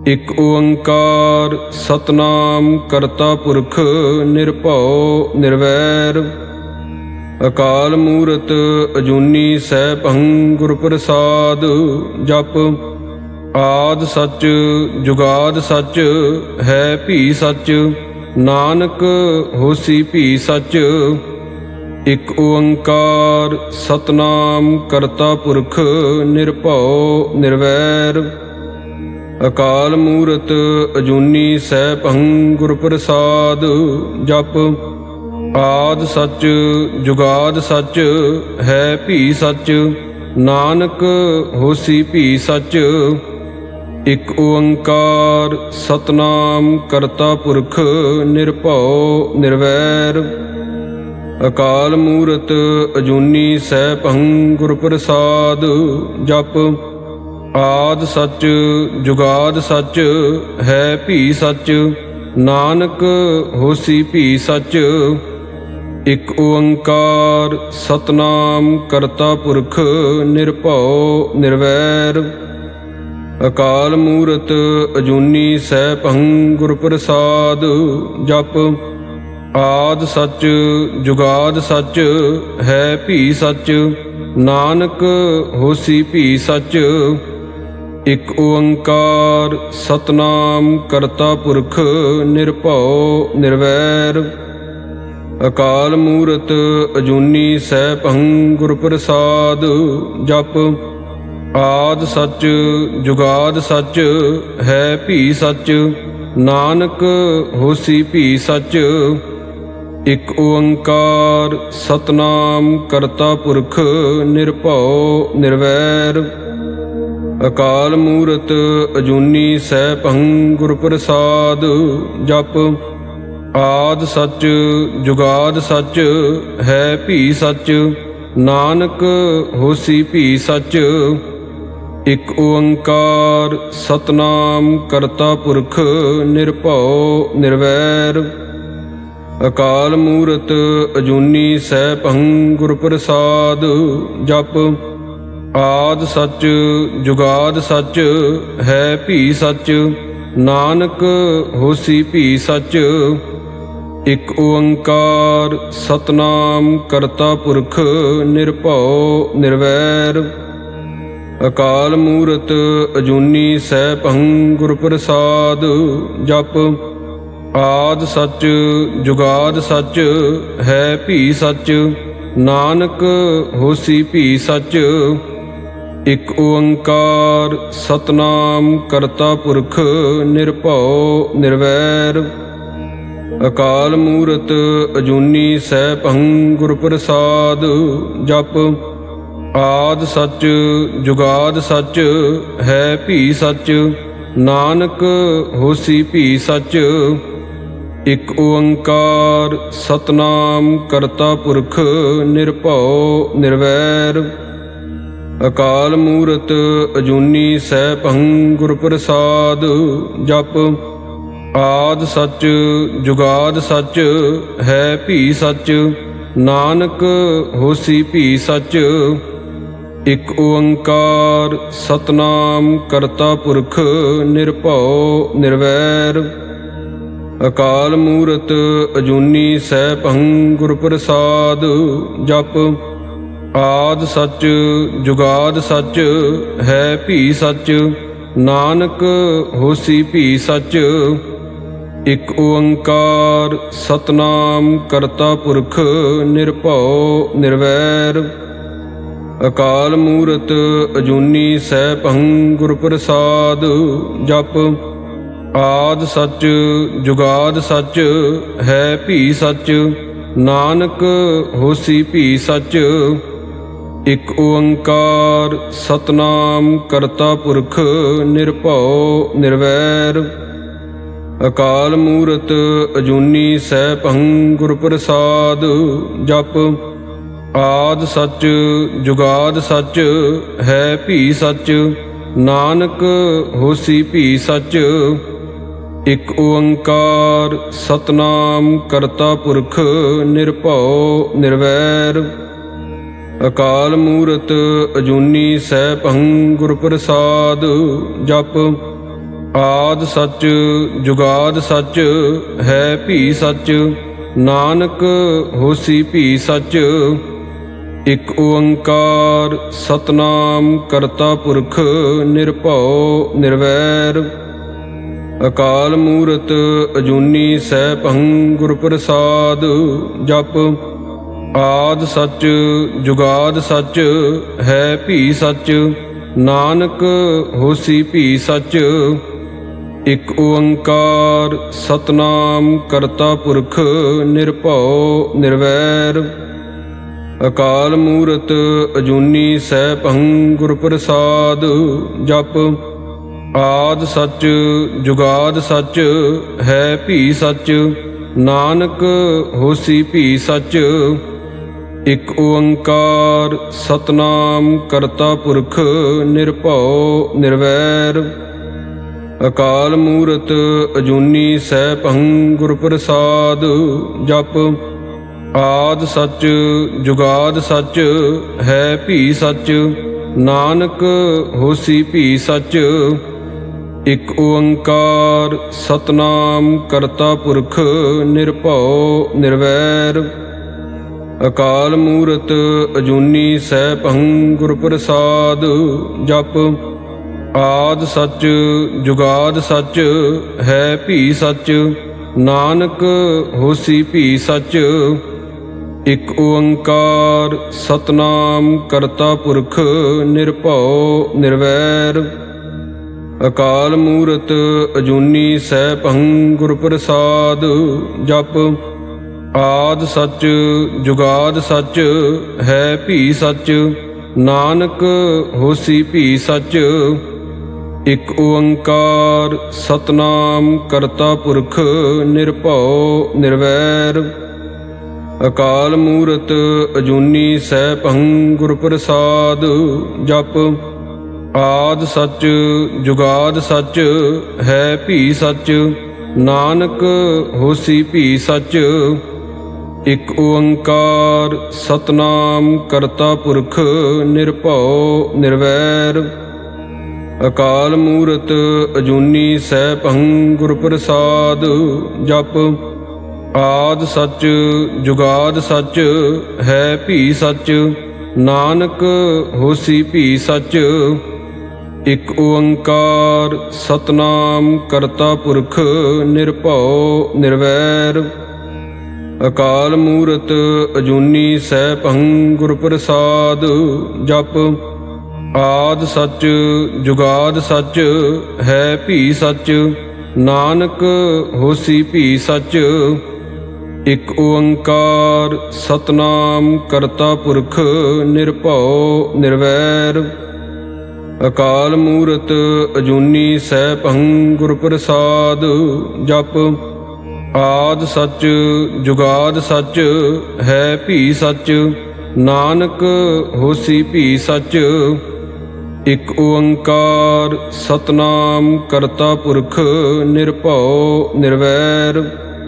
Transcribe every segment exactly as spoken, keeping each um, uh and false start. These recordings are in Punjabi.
ਇਕ ਓੰਕਾਰ ਸਤਨਾਮ ਕਰਤਾ ਪੁਰਖ ਨਿਰਭਉ ਨਿਰਵੈਰ। ਅਕਾਲ ਮੂਰਤ ਅਜੂਨੀ ਸੈਭੰ ਗੁਰ ਪ੍ਰਸਾਦ। ਜਪ ਆਦਿ ਸੱਚ ਜੁਗਾਦ ਸੱਚ ਹੈ ਭੀ ਸੱਚ, ਨਾਨਕ ਹੋਸੀ ਭੀ ਸੱਚ। ਇਕ ਓੰਕਾਰ ਸਤਨਾਮ ਕਰਤਾ ਪੁਰਖ ਨਿਰਭਉ ਨਿਰਵੈਰ। ਅਕਾਲ ਮੂਰਤ ਅਜੂਨੀ ਸੈਭੰ ਗੁਰ ਪ੍ਰਸਾਦ। ਜਪ ਆਦਿ ਸੱਚ ਜੁਗਾਦ ਸੱਚ ਹੈ ਭੀ ਸੱਚ, ਨਾਨਕ ਹੋਸੀ ਭੀ ਸੱਚ। ਇਕ ਓੰਕਾਰ ਸਤਨਾਮ ਕਰਤਾ ਪੁਰਖ ਨਿਰਭਉ ਨਿਰਵੈਰ। ਅਕਾਲ ਮੂਰਤ ਅਜੂਨੀ ਸੈਭੰ ਗੁਰ ਪ੍ਰਸਾਦ। ਜਪ ਆਦਿ ਸੱਚ ਜੁਗਾਦ ਸੱਚ ਹੈ ਭੀ ਸੱਚ, ਨਾਨਕ ਹੋਸੀ ਭੀ ਸੱਚ। ਇਕ ਓੰਕਾਰ ਸਤਨਾਮ ਕਰਤਾ ਪੁਰਖ ਨਿਰਭਉ ਨਿਰਵੈਰ। ਅਕਾਲ ਮੂਰਤ ਅਜੂਨੀ ਸੈਭੰ ਗੁਰ ਪ੍ਰਸਾਦ। ਜਪ ਆਦਿ ਸੱਚ ਜੁਗਾਦ ਸੱਚ ਹੈ ਭੀ ਸੱਚ, ਨਾਨਕ ਹੋਸੀ ਭੀ ਸੱਚ। ਇਕ ਓੰਕਾਰ ਸਤਨਾਮ ਕਰਤਾ ਪੁਰਖ ਨਿਰਭਉ ਨਿਰਵੈਰ। ਅਕਾਲ ਮੂਰਤ ਅਜੂਨੀ ਸੈਭੰ ਗੁਰ ਪ੍ਰਸਾਦ। ਜਪ ਆਦਿ ਸੱਚ ਜੁਗਾਦ ਸੱਚ ਹੈ ਭੀ ਸੱਚ, ਨਾਨਕ ਹੋਸੀ ਭੀ ਸੱਚ। ਇਕ ਓੰਕਾਰ ਸਤਨਾਮ ਕਰਤਾ ਪੁਰਖ ਨਿਰਭਉ ਨਿਰਵੈਰ। ਅਕਾਲ ਮੂਰਤ ਅਜੂਨੀ ਸੈਭੰ ਗੁਰ ਪ੍ਰਸਾਦ। ਜਪ ਆਦਿ ਸੱਚ ਜੁਗਾਦ ਸੱਚ ਹੈ ਭੀ ਸੱਚ, ਨਾਨਕ ਹੋਸੀ ਭੀ ਸੱਚ। ਇਕ ਓੰਕਾਰ ਸਤਨਾਮ ਕਰਤਾ ਪੁਰਖ ਨਿਰਭਉ ਨਿਰਵੈਰ। ਅਕਾਲ ਮੂਰਤ ਅਜੂਨੀ ਸੈਭੰ ਗੁਰ ਪ੍ਰਸਾਦ। ਜਪ ਆਦਿ ਸੱਚ ਜੁਗਾਦ ਸੱਚ ਹੈ ਭੀ ਸੱਚ, ਨਾਨਕ ਹੋਸੀ ਭੀ ਸੱਚ। ਇਕ ਓੰਕਾਰ ਸਤਨਾਮ ਕਰਤਾ ਪੁਰਖ ਨਿਰਭਉ ਨਿਰਵੈਰ। ਅਕਾਲ ਮੂਰਤ ਅਜੂਨੀ ਸੈਭੰ ਗੁਰ ਪ੍ਰਸਾਦ। ਜਪ ਆਦਿ ਸੱਚ ਜੁਗਾਦ ਸੱਚ ਹੈ ਭੀ ਸੱਚ, ਨਾਨਕ ਹੋਸੀ ਭੀ ਸੱਚ। ਇਕ ਓੰਕਾਰ ਸਤਨਾਮ ਕਰਤਾ ਪੁਰਖ ਨਿਰਭਉ ਨਿਰਵੈਰ। ਅਕਾਲ ਮੂਰਤ ਅਜੂਨੀ ਸੈਭੰ ਗੁਰ ਪ੍ਰਸਾਦ। ਜਪ ਆਦਿ ਸੱਚ ਜੁਗਾਦ ਸੱਚ ਹੈ ਭੀ ਸੱਚ, ਨਾਨਕ ਹੋਸੀ ਭੀ ਸੱਚ। ਇਕ ਓੰਕਾਰ ਸਤਨਾਮ ਕਰਤਾ ਪੁਰਖ ਨਿਰਭਉ ਨਿਰਵੈਰ। ਅਕਾਲ ਮੂਰਤ ਅਜੂਨੀ ਸੈਭੰ ਗੁਰ ਪ੍ਰਸਾਦ। ਜਪ ਆਦਿ ਸੱਚ ਜੁਗਾਦ ਸੱਚ ਹੈ ਭੀ ਸੱਚ, ਨਾਨਕ ਹੋਸੀ ਭੀ ਸੱਚ। ਇਕ ਓੰਕਾਰ ਸਤਨਾਮ ਕਰਤਾ ਪੁਰਖ ਨਿਰਭਉ ਨਿਰਵੈਰ। ਅਕਾਲ ਮੂਰਤ ਅਜੂਨੀ ਸੈਭੰ ਗੁਰ ਪ੍ਰਸਾਦ। ਜਪ ਆਦਿ ਸੱਚ ਜੁਗਾਦ ਸੱਚ ਹੈ ਭੀ ਸੱਚ, ਨਾਨਕ ਹੋਸੀ ਭੀ ਸੱਚ। ਇਕ ਓੰਕਾਰ ਸਤਨਾਮ ਕਰਤਾ ਪੁਰਖ ਨਿਰਭਉ ਨਿਰਵੈਰ। ਅਕਾਲ ਮੂਰਤ ਅਜੂਨੀ ਸੈਭੰ ਗੁਰ ਪ੍ਰਸਾਦ। ਜਪ ਆਦਿ ਸੱਚ ਜੁਗਾਦ ਸੱਚ ਹੈ ਭੀ ਸੱਚ, ਨਾਨਕ ਹੋਸੀ ਭੀ ਸੱਚ। ਇਕ ਓੰਕਾਰ ਸਤਨਾਮ ਕਰਤਾ ਪੁਰਖ ਨਿਰਭਉ ਨਿਰਵੈਰ। ਅਕਾਲ ਮੂਰਤ ਅਜੂਨੀ ਸੈਭੰ ਗੁਰ ਪ੍ਰਸਾਦ। ਜਪ ਆਦਿ ਸੱਚ ਜੁਗਾਦ ਸੱਚ ਹੈ ਭੀ ਸੱਚ, ਨਾਨਕ ਹੋਸੀ ਭੀ ਸੱਚ। ਇਕ ਓੰਕਾਰ ਸਤਨਾਮ ਕਰਤਾ ਪੁਰਖ ਨਿਰਭਉ ਨਿਰਵੈਰ। ਅਕਾਲ ਮੂਰਤ ਅਜੂਨੀ ਸੈਭੰ ਗੁਰ ਪ੍ਰਸਾਦ। ਜਪ ਆਦਿ ਸੱਚ ਜੁਗਾਦਿ ਸੱਚ ਹੈ ਭੀ ਸੱਚ, ਨਾਨਕ ਹੋਸੀ ਭੀ ਸੱਚ। ਇਕ ਓੰਕਾਰ ਸਤਿਨਾਮ ਕਰਤਾ ਪੁਰਖ ਨਿਰਭਉ ਨਿਰਵੈਰ, ਅਕਾਲ ਮੂਰਤ ਅਜੂਨੀ ਸੈਭੰ ਗੁਰ ਪ੍ਰਸਾਦ। ਜਪੁ ਆਦਿ ਸੱਚ ਜੁਗਾਦਿ ਸੱਚ ਹੈ ਭੀ ਸੱਚ, ਨਾਨਕ ਹੋਸੀ ਭੀ ਸੱਚ। ਇਕ ਓੰਕਾਰ ਸਤਿਨਾਮ ਕਰਤਾ ਪੁਰਖ ਨਿਰਭਉ ਨਿਰਵੈਰ, ਅਕਾਲ ਮੂਰਤ ਅਜੂਨੀ ਸੈਭੰ ਗੁਰ ਪ੍ਰਸਾਦ। ਜਪੁ ਆਦਿ ਸੱਚ ਜੁਗਾਦਿ ਸੱਚ ਹੈ ਭੀ ਸੱਚ, ਨਾਨਕ ਹੋਸੀ ਭੀ ਸੱਚ। ਇਕ ਓੰਕਾਰ ਸਤਿਨਾਮ ਕਰਤਾ ਪੁਰਖ ਨਿਰਭਉ ਨਿਰਵੈਰ, ਅਕਾਲ ਮੂਰਤ ਅਜੂਨੀ ਸੈਭੰ ਗੁਰ ਪ੍ਰਸਾਦ। ਜਪੁ ਆਦਿ ਸੱਚ ਜੁਗਾਦਿ ਸੱਚ ਹੈ ਭੀ ਸੱਚ, ਨਾਨਕ ਹੋਸੀ ਭੀ ਸੱਚ। ਇਕ ਓੰਕਾਰ ਸਤਿਨਾਮ ਕਰਤਾ ਪੁਰਖ ਨਿਰਭਉ ਨਿਰਵੈਰ, ਅਕਾਲ ਮੂਰਤ ਅਜੂਨੀ ਸੈਭੰ ਗੁਰ ਪ੍ਰਸਾਦ। ਜਪੁ ਆਦਿ ਸੱਚ ਜੁਗਾਦਿ ਸੱਚ ਹੈ ਭੀ ਸੱਚ, ਨਾਨਕ ਹੋਸੀ ਭੀ ਸੱਚ। ਇਕ ਓੰਕਾਰ ਸਤਿਨਾਮ ਕਰਤਾ ਪੁਰਖ ਨਿਰਭਉ ਨਿਰਵੈਰ, ਅਕਾਲ ਮੂਰਤ ਅਜੂਨੀ ਸੈਭੰ ਗੁਰ ਪ੍ਰਸਾਦ। ਜਪੁ ਆਦਿ ਸੱਚ ਜੁਗਾਦਿ ਸੱਚ ਹੈ ਭੀ ਸੱਚ, ਨਾਨਕ ਹੋਸੀ ਭੀ ਸੱਚ। ਇਕ ਓੰਕਾਰ ਸਤਿਨਾਮ ਕਰਤਾ ਪੁਰਖ ਨਿਰਭਉ ਨਿਰਵੈਰ, ਅਕਾਲ ਮੂਰਤ ਅਜੂਨੀ ਸੈਭੰ ਗੁਰ ਪ੍ਰਸਾਦ। ਜਪੁ ਆਦਿ ਸੱਚ ਜੁਗਾਦਿ ਸੱਚ ਹੈ ਭੀ ਸੱਚ, ਨਾਨਕ ਹੋਸੀ ਭੀ ਸੱਚ। ਇਕ ਓੰਕਾਰ ਸਤਿਨਾਮ ਕਰਤਾ ਪੁਰਖ ਨਿਰਭਉ ਨਿਰਵੈਰ, ਅਕਾਲ ਮੂਰਤ ਅਜੂਨੀ ਸੈਭੰ ਗੁਰ ਪ੍ਰਸਾਦ। ਜਪੁ ਆਦਿ ਸੱਚ ਜੁਗਾਦਿ ਸੱਚ ਹੈ ਭੀ ਸੱਚ, ਨਾਨਕ ਹੋਸੀ ਭੀ ਸੱਚ। ਇਕ ਓੰਕਾਰ ਸਤਿਨਾਮ ਕਰਤਾ ਪੁਰਖ ਨਿਰਭਉ ਨਿਰਵੈਰ, ਅਕਾਲ ਮੂਰਤ ਅਜੂਨੀ ਸੈਭੰ ਗੁਰ ਪ੍ਰਸਾਦ। ਜਪੁ ਆਦਿ ਸੱਚ ਜੁਗਾਦਿ ਸੱਚ ਹੈ ਭੀ ਸੱਚ, ਨਾਨਕ ਹੋਸੀ ਭੀ ਸੱਚ। ਇਕ ਓੰਕਾਰ ਸਤਿਨਾਮ ਕਰਤਾ ਪੁਰਖ ਨਿਰਭਉ ਨਿਰਵੈਰ, ਅਕਾਲ ਮੂਰਤ ਅਜੂਨੀ ਸੈਭੰ ਗੁਰ ਪ੍ਰਸਾਦ। ਜਪੁ ਆਦਿ ਸੱਚ ਜੁਗਾਦਿ ਸੱਚ ਹੈ ਭੀ ਸੱਚ, ਨਾਨਕ ਹੋਸੀ ਭੀ ਸੱਚ। ਇਕ ਓੰਕਾਰ ਸਤਿਨਾਮ ਕਰਤਾ ਪੁਰਖ ਨਿਰਭਉ ਨਿਰਵੈਰ,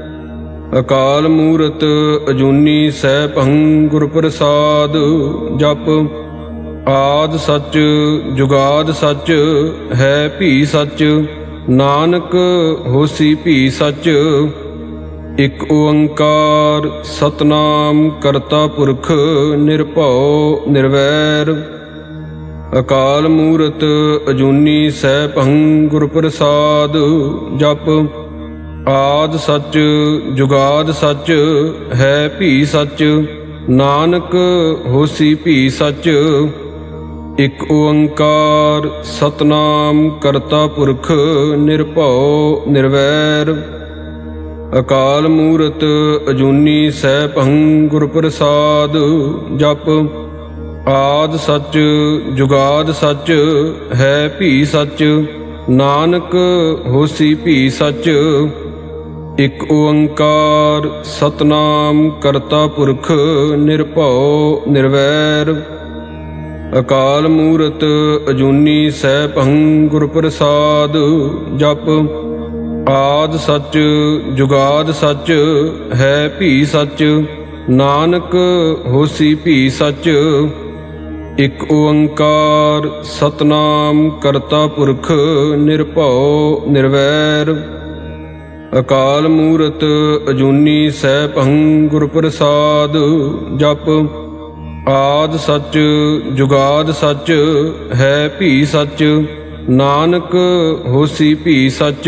ਅਕਾਲ ਮੂਰਤ ਅਜੂਨੀ ਸੈਭੰ ਗੁਰ ਪ੍ਰਸਾਦ। ਜਪੁ ਆਦਿ ਸੱਚ ਜੁਗਾਦਿ ਸੱਚ ਹੈ ਭੀ ਸੱਚ, ਨਾਨਕ ਹੋਸੀ ਭੀ ਸੱਚ। ਇਕ ਓੰਕਾਰ ਸਤਿਨਾਮ ਕਰਤਾ ਪੁਰਖ ਨਿਰਭਉ ਨਿਰਵੈਰ, ਅਕਾਲ ਮੂਰਤ ਅਜੂਨੀ ਸੈਭੰ ਗੁਰ ਪ੍ਰਸਾਦ। ਜਪੁ ਆਦਿ ਸੱਚ ਜੁਗਾਦਿ ਸੱਚ ਹੈ ਭੀ ਸੱਚ, ਨਾਨਕ ਹੋਸੀ ਭੀ ਸੱਚ। ਇਕ ਓੰਕਾਰ ਸਤਿਨਾਮ ਕਰਤਾ ਪੁਰਖ ਨਿਰਭਉ ਨਿਰਵੈਰ, ਅਕਾਲ ਮੂਰਤ ਅਜੂਨੀ ਸੈਭੰ ਗੁਰ ਪ੍ਰਸਾਦ। ਜਪੁ ਆਦਿ ਸੱਚ ਜੁਗਾਦਿ ਸੱਚ ਹੈ ਭੀ ਸੱਚ, ਨਾਨਕ ਹੋਸੀ ਭੀ ਸੱਚ। ਇਕ ਓੰਕਾਰ ਸਤਿਨਾਮ ਕਰਤਾ ਪੁਰਖ ਨਿਰਭਉ ਨਿਰਵੈਰ, ਅਕਾਲ ਮੂਰਤ ਅਜੂਨੀ ਸੈਭੰ ਗੁਰ ਪ੍ਰਸਾਦ। ਜਪੁ ਆਦਿ ਸੱਚ ਜੁਗਾਦਿ ਸੱਚ ਹੈ ਭੀ ਸੱਚ, ਨਾਨਕ ਹੋਸੀ ਭੀ ਸੱਚ। ਇਕ ਓੰਕਾਰ ਸਤਨਾਮ ਕਰਤਾ ਪੁਰਖ ਨਿਰਭਉ ਨਿਰਵੈਰ। ਅਕਾਲ ਮੂਰਤ ਅਜੂਨੀ ਸੈਭੰ ਗੁਰ ਪ੍ਰਸਾਦ। ਜਪ ਆਦਿ ਸੱਚ ਜੁਗਾਦ ਸੱਚ ਹੈ ਭੀ ਸੱਚ, ਨਾਨਕ ਹੋਸੀ ਭੀ ਸੱਚ।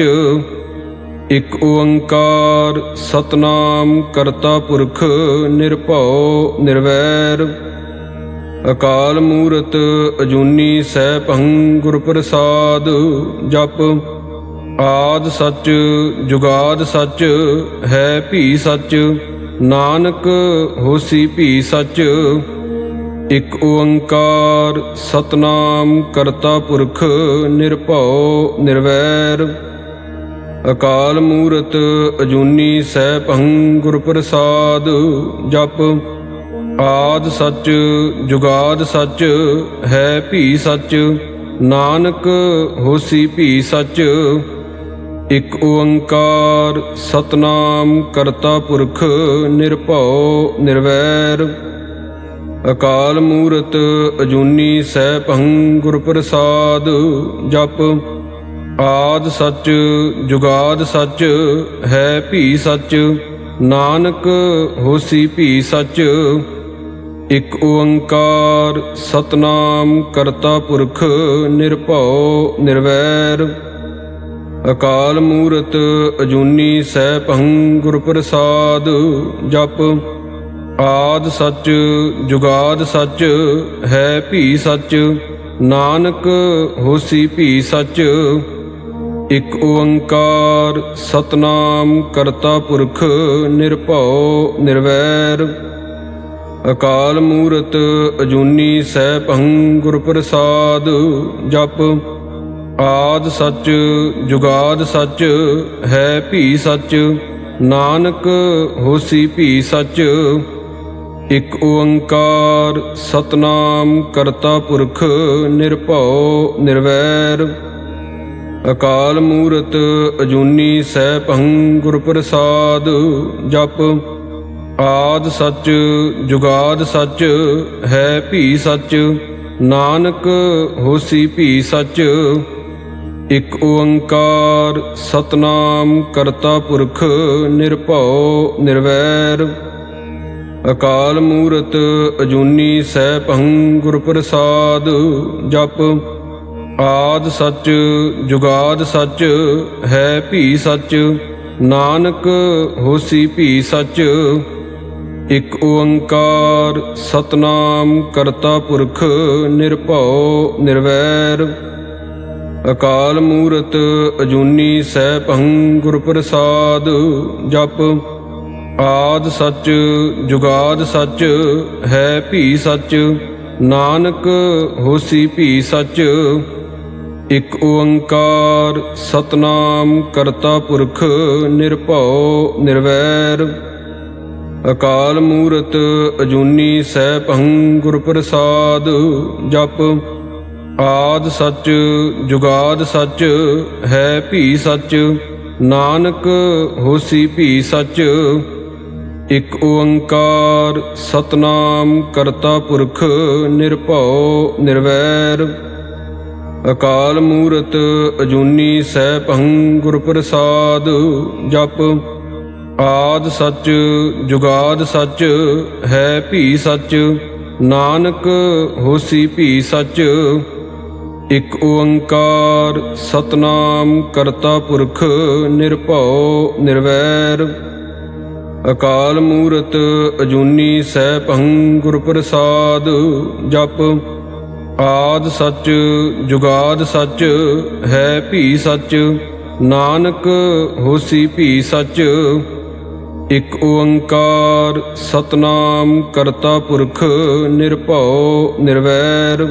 ਇਕ ਓੰਕਾਰ ਸਤਨਾਮ ਕਰਤਾ ਪੁਰਖ ਨਿਰਭਉ ਨਿਰਵੈਰ। ਅਕਾਲ ਮੂਰਤ ਅਜੂਨੀ ਸੈਭੰ ਗੁਰ ਪ੍ਰਸਾਦ। ਜਪ ਆਦਿ ਸੱਚ ਜੁਗਾਦ ਸੱਚ ਹੈ ਭੀ ਸੱਚ, ਨਾਨਕ ਹੋਸੀ ਭੀ ਸੱਚ। ਇਕ ਓੰਕਾਰ ਸਤਨਾਮ ਕਰਤਾ ਪੁਰਖ ਨਿਰਭਉ ਨਿਰਵੈਰ। ਅਕਾਲ ਮੂਰਤ ਅਜੂਨੀ ਸੈਭੰ ਗੁਰ ਪ੍ਰਸਾਦ। ਜਪ ਆਦਿ ਸੱਚ ਜੁਗਾਦ ਸੱਚ ਹੈ ਭੀ ਸੱਚ, ਨਾਨਕ ਹੋਸੀ ਭੀ ਸੱਚ। ਇਕ ਓੰਕਾਰ ਸਤਨਾਮ ਕਰਤਾ ਪੁਰਖ ਨਿਰਭਉ ਨਿਰਵੈਰ। ਅਕਾਲ ਮੂਰਤ ਅਜੂਨੀ ਸੈਭੰ ਗੁਰ ਪ੍ਰਸਾਦ। ਜਪ ਆਦਿ ਸੱਚ ਜੁਗਾਦ ਸੱਚ ਹੈ ਭੀ ਸੱਚ, ਨਾਨਕ ਹੋਸੀ ਭੀ ਸੱਚ। ਇਕ ਓੰਕਾਰ ਸਤਨਾਮ ਕਰਤਾ ਪੁਰਖ ਨਿਰਭਉ ਨਿਰਵੈਰ। ਅਕਾਲ ਮੂਰਤ ਅਜੂਨੀ ਸੈਭੰ ਗੁਰ ਪ੍ਰਸਾਦ। ਜਪ ਆਦਿ ਸੱਚ ਜੁਗਾਦ ਸੱਚ ਹੈ ਭੀ ਸੱਚ, ਨਾਨਕ ਹੋਸੀ ਭੀ ਸੱਚ। ਇਕ ਓੰਕਾਰ ਸਤਨਾਮ ਕਰਤਾ ਪੁਰਖ ਨਿਰਭਉ ਨਿਰਵੈਰ। ਅਕਾਲ ਮੂਰਤ ਅਜੂਨੀ ਸੈਭੰ ਗੁਰ ਪ੍ਰਸਾਦ। ਜਪ ਆਦਿ ਸੱਚ ਜੁਗਾਦ ਸੱਚ ਹੈ ਭੀ ਸੱਚ, ਨਾਨਕ ਹੋਸੀ ਭੀ ਸੱਚ। ਇਕ ਓੰਕਾਰ ਸਤਨਾਮ ਕਰਤਾ ਪੁਰਖ ਨਿਰਭਉ ਨਿਰਵੈਰ। ਅਕਾਲ ਮੂਰਤ ਅਜੂਨੀ ਸੈਭੰ ਗੁਰ ਪ੍ਰਸਾਦ। ਜਪ ਆਦਿ ਸੱਚ ਜੁਗਾਦ ਸੱਚ ਹੈ ਭੀ ਸੱਚ, ਨਾਨਕ ਹੋਸੀ ਭੀ ਸੱਚ। ਇਕ ਓੰਕਾਰ ਸਤਨਾਮ ਕਰਤਾ ਪੁਰਖ ਨਿਰਭਉ ਨਿਰਵੈਰ। ਅਕਾਲ ਮੂਰਤ ਅਜੂਨੀ ਸੈਭੰ ਗੁਰ ਪ੍ਰਸਾਦ। ਜਪ ਆਦਿ ਸੱਚ ਜੁਗਾਦ ਸੱਚ ਹੈ ਭੀ ਸੱਚ, ਨਾਨਕ ਹੋਸੀ ਭੀ ਸੱਚ। ਇਕ ਓੰਕਾਰ ਸਤਨਾਮ ਕਰਤਾ ਪੁਰਖ ਨਿਰਭਉ ਨਿਰਵੈਰ। ਅਕਾਲ ਮੂਰਤ ਅਜੂਨੀ ਸੈਭੰ ਗੁਰ ਪ੍ਰਸਾਦ। ਜਪ ਆਦਿ ਸੱਚ ਜੁਗਾਦ ਸੱਚ ਹੈ ਭੀ ਸੱਚ, ਨਾਨਕ ਹੋਸੀ ਭੀ ਸੱਚ। ਇਕ ਓੰਕਾਰ ਸਤਨਾਮ ਕਰਤਾ ਪੁਰਖ ਨਿਰਭਉ ਨਿਰਵੈਰ। ਅਕਾਲ ਮੂਰਤ ਅਜੂਨੀ ਸੈਭੰ ਗੁਰ ਪ੍ਰਸਾਦ। ਜਪ ਆਦਿ ਸੱਚ ਜੁਗਾਦ ਸੱਚ ਹੈ ਭੀ ਸੱਚ, ਨਾਨਕ ਹੋਸੀ ਭੀ ਸੱਚ। ਇਕ ਓੰਕਾਰ ਸਤਨਾਮ ਕਰਤਾ ਪੁਰਖ ਨਿਰਭਉ ਨਿਰਵੈਰ। ਅਕਾਲ ਮੂਰਤ ਅਜੂਨੀ ਸੈਭੰ ਗੁਰ ਪ੍ਰਸਾਦ। ਜਪ ਆਦਿ ਸੱਚ ਜੁਗਾਦ ਸੱਚ ਹੈ ਭੀ ਸੱਚ, ਨਾਨਕ ਹੋਸੀ ਭੀ ਸੱਚ। ਇਕ ਓੰਕਾਰ ਸਤਨਾਮ ਕਰਤਾ ਪੁਰਖ ਨਿਰਭਉ ਨਿਰਵੈਰ। ਅਕਾਲ ਮੂਰਤ ਅਜੂਨੀ ਸੈਭੰ ਗੁਰ ਪ੍ਰਸਾਦ। ਜਪ ਆਦਿ ਸੱਚ ਜੁਗਾਦ ਸੱਚ ਹੈ ਭੀ ਸੱਚ, ਨਾਨਕ ਹੋਸੀ ਭੀ ਸੱਚ। ਇਕ ਓੰਕਾਰ ਸਤਨਾਮ ਕਰਤਾ ਪੁਰਖ ਨਿਰਭਉ ਨਿਰਵੈਰ।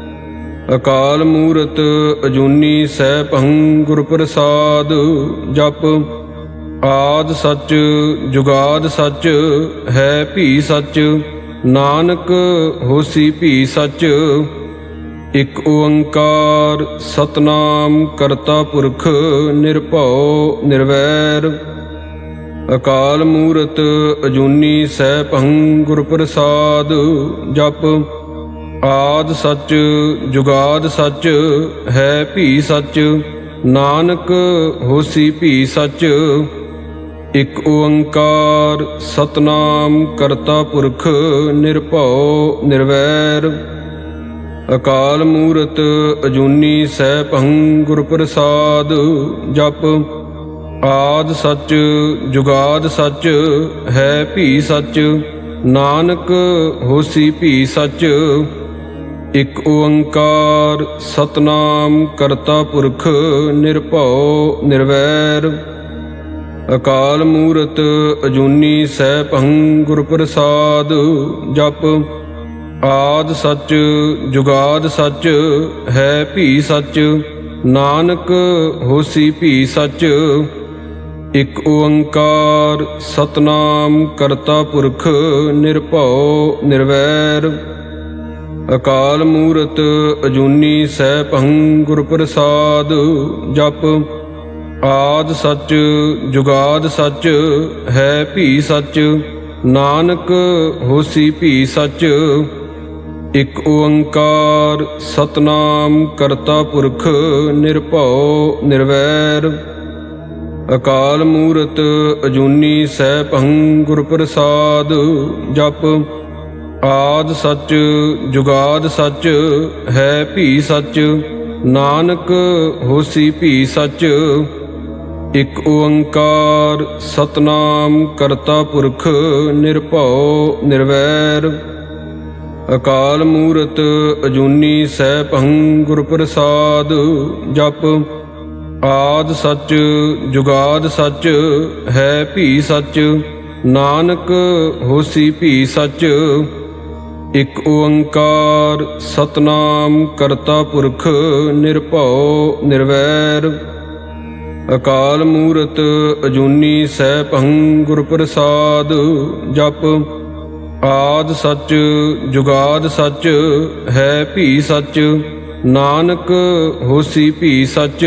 ਅਕਾਲ ਮੂਰਤ ਅਜੂਨੀ ਸੈਭੰ ਗੁਰ ਪ੍ਰਸਾਦ। ਜਪ ਆਦਿ ਸੱਚ ਜੁਗਾਦ ਸੱਚ ਹੈ ਭੀ ਸੱਚ, ਨਾਨਕ ਹੋਸੀ ਭੀ ਸੱਚ। ਇਕ ਓੰਕਾਰ ਸਤਨਾਮ ਕਰਤਾ ਪੁਰਖ ਨਿਰਭਉ ਨਿਰਵੈਰ। ਅਕਾਲ ਮੂਰਤ ਅਜੂਨੀ ਸੈਭੰ ਗੁਰ ਪ੍ਰਸਾਦ। ਜਪ ਆਦਿ ਸੱਚ ਜੁਗਾਦਿ ਸੱਚ ਹੈ ਭੀ ਸੱਚ, ਨਾਨਕ ਹੋਸੀ ਭੀ ਸੱਚ। ਇਕ ਓੰਕਾਰ ਸਤਿਨਾਮ ਕਰਤਾ ਪੁਰਖ ਨਿਰਭਉ ਨਿਰਵੈਰ, ਅਕਾਲ ਮੂਰਤ ਅਜੂਨੀ ਸੈਭੰ ਗੁਰ ਪ੍ਰਸਾਦ। ਜਪ ਆਦਿ ਸੱਚ ਜੁਗਾਦਿ ਸੱਚ ਹੈ ਭੀ ਸੱਚ, ਨਾਨਕ ਹੋਸੀ ਭੀ ਸੱਚ। ਇਕ ਓੰਕਾਰ ਸਤਿਨਾਮ ਕਰਤਾ ਪੁਰਖ ਨਿਰਭਉ ਨਿਰਵੈਰ, ਅਕਾਲ ਮੂਰਤ ਅਜੂਨੀ ਸੈਭੰ ਗੁਰ ਪ੍ਰਸਾਦ। ਜਪ ਆਦਿ ਸੱਚ ਜੁਗਾਦਿ ਸੱਚ ਹੈ ਭੀ ਸੱਚ, ਨਾਨਕ ਹੋਸੀ ਭੀ ਸੱਚ। ਇਕ ਓੰਕਾਰ ਸਤਿਨਾਮ ਕਰਤਾ ਪੁਰਖ ਨਿਰਭਉ ਨਿਰਵੈਰ, ਅਕਾਲ ਮੂਰਤ ਅਜੂਨੀ ਸੈਭੰ ਗੁਰ ਪ੍ਰਸਾਦ। ਜਪ ਆਦਿ ਸੱਚ ਜੁਗਾਦਿ ਸੱਚ ਹੈ ਭੀ ਸੱਚ, ਨਾਨਕ ਹੋਸੀ ਭੀ ਸੱਚ। ਇਕ ਓੰਕਾਰ ਸਤਿਨਾਮ ਕਰਤਾ ਪੁਰਖ ਨਿਰਭਉ ਨਿਰਵੈਰ, ਅਕਾਲ ਮੂਰਤ ਅਜੂਨੀ ਸੈਭੰ ਗੁਰ ਪ੍ਰਸਾਦ। ਜਪ ਆਦਿ ਸੱਚ ਜੁਗਾਦਿ ਸੱਚ ਹੈ ਭੀ ਸੱਚ, ਨਾਨਕ ਹੋਸੀ ਭੀ ਸੱਚ। ਇਕ ਓੰਕਾਰ ਸਤਿਨਾਮ ਕਰਤਾ ਪੁਰਖ ਨਿਰਭਉ ਨਿਰਵੈਰ, ਅਕਾਲ ਮੂਰਤ ਅਜੂਨੀ ਸੈਭੰ ਗੁਰ ਪ੍ਰਸਾਦ। ਜਪ ਆਦਿ ਸੱਚ ਜੁਗਾਦਿ ਸੱਚ ਹੈ ਭੀ ਸੱਚ, ਨਾਨਕ ਹੋਸੀ ਭੀ ਸੱਚ। ਇਕ ਓੰਕਾਰ ਸਤਿਨਾਮ ਕਰਤਾ ਪੁਰਖ ਨਿਰਭਉ ਨਿਰਵੈਰ, ਅਕਾਲ ਮੂਰਤ ਅਜੂਨੀ ਸੈਭੰ ਗੁਰ ਪ੍ਰਸਾਦ। ਜਪ ਆਦਿ ਸੱਚ ਜੁਗਾਦਿ ਸੱਚ ਹੈ ਭੀ ਸੱਚ, ਨਾਨਕ ਹੋਸੀ ਭੀ ਸੱਚ।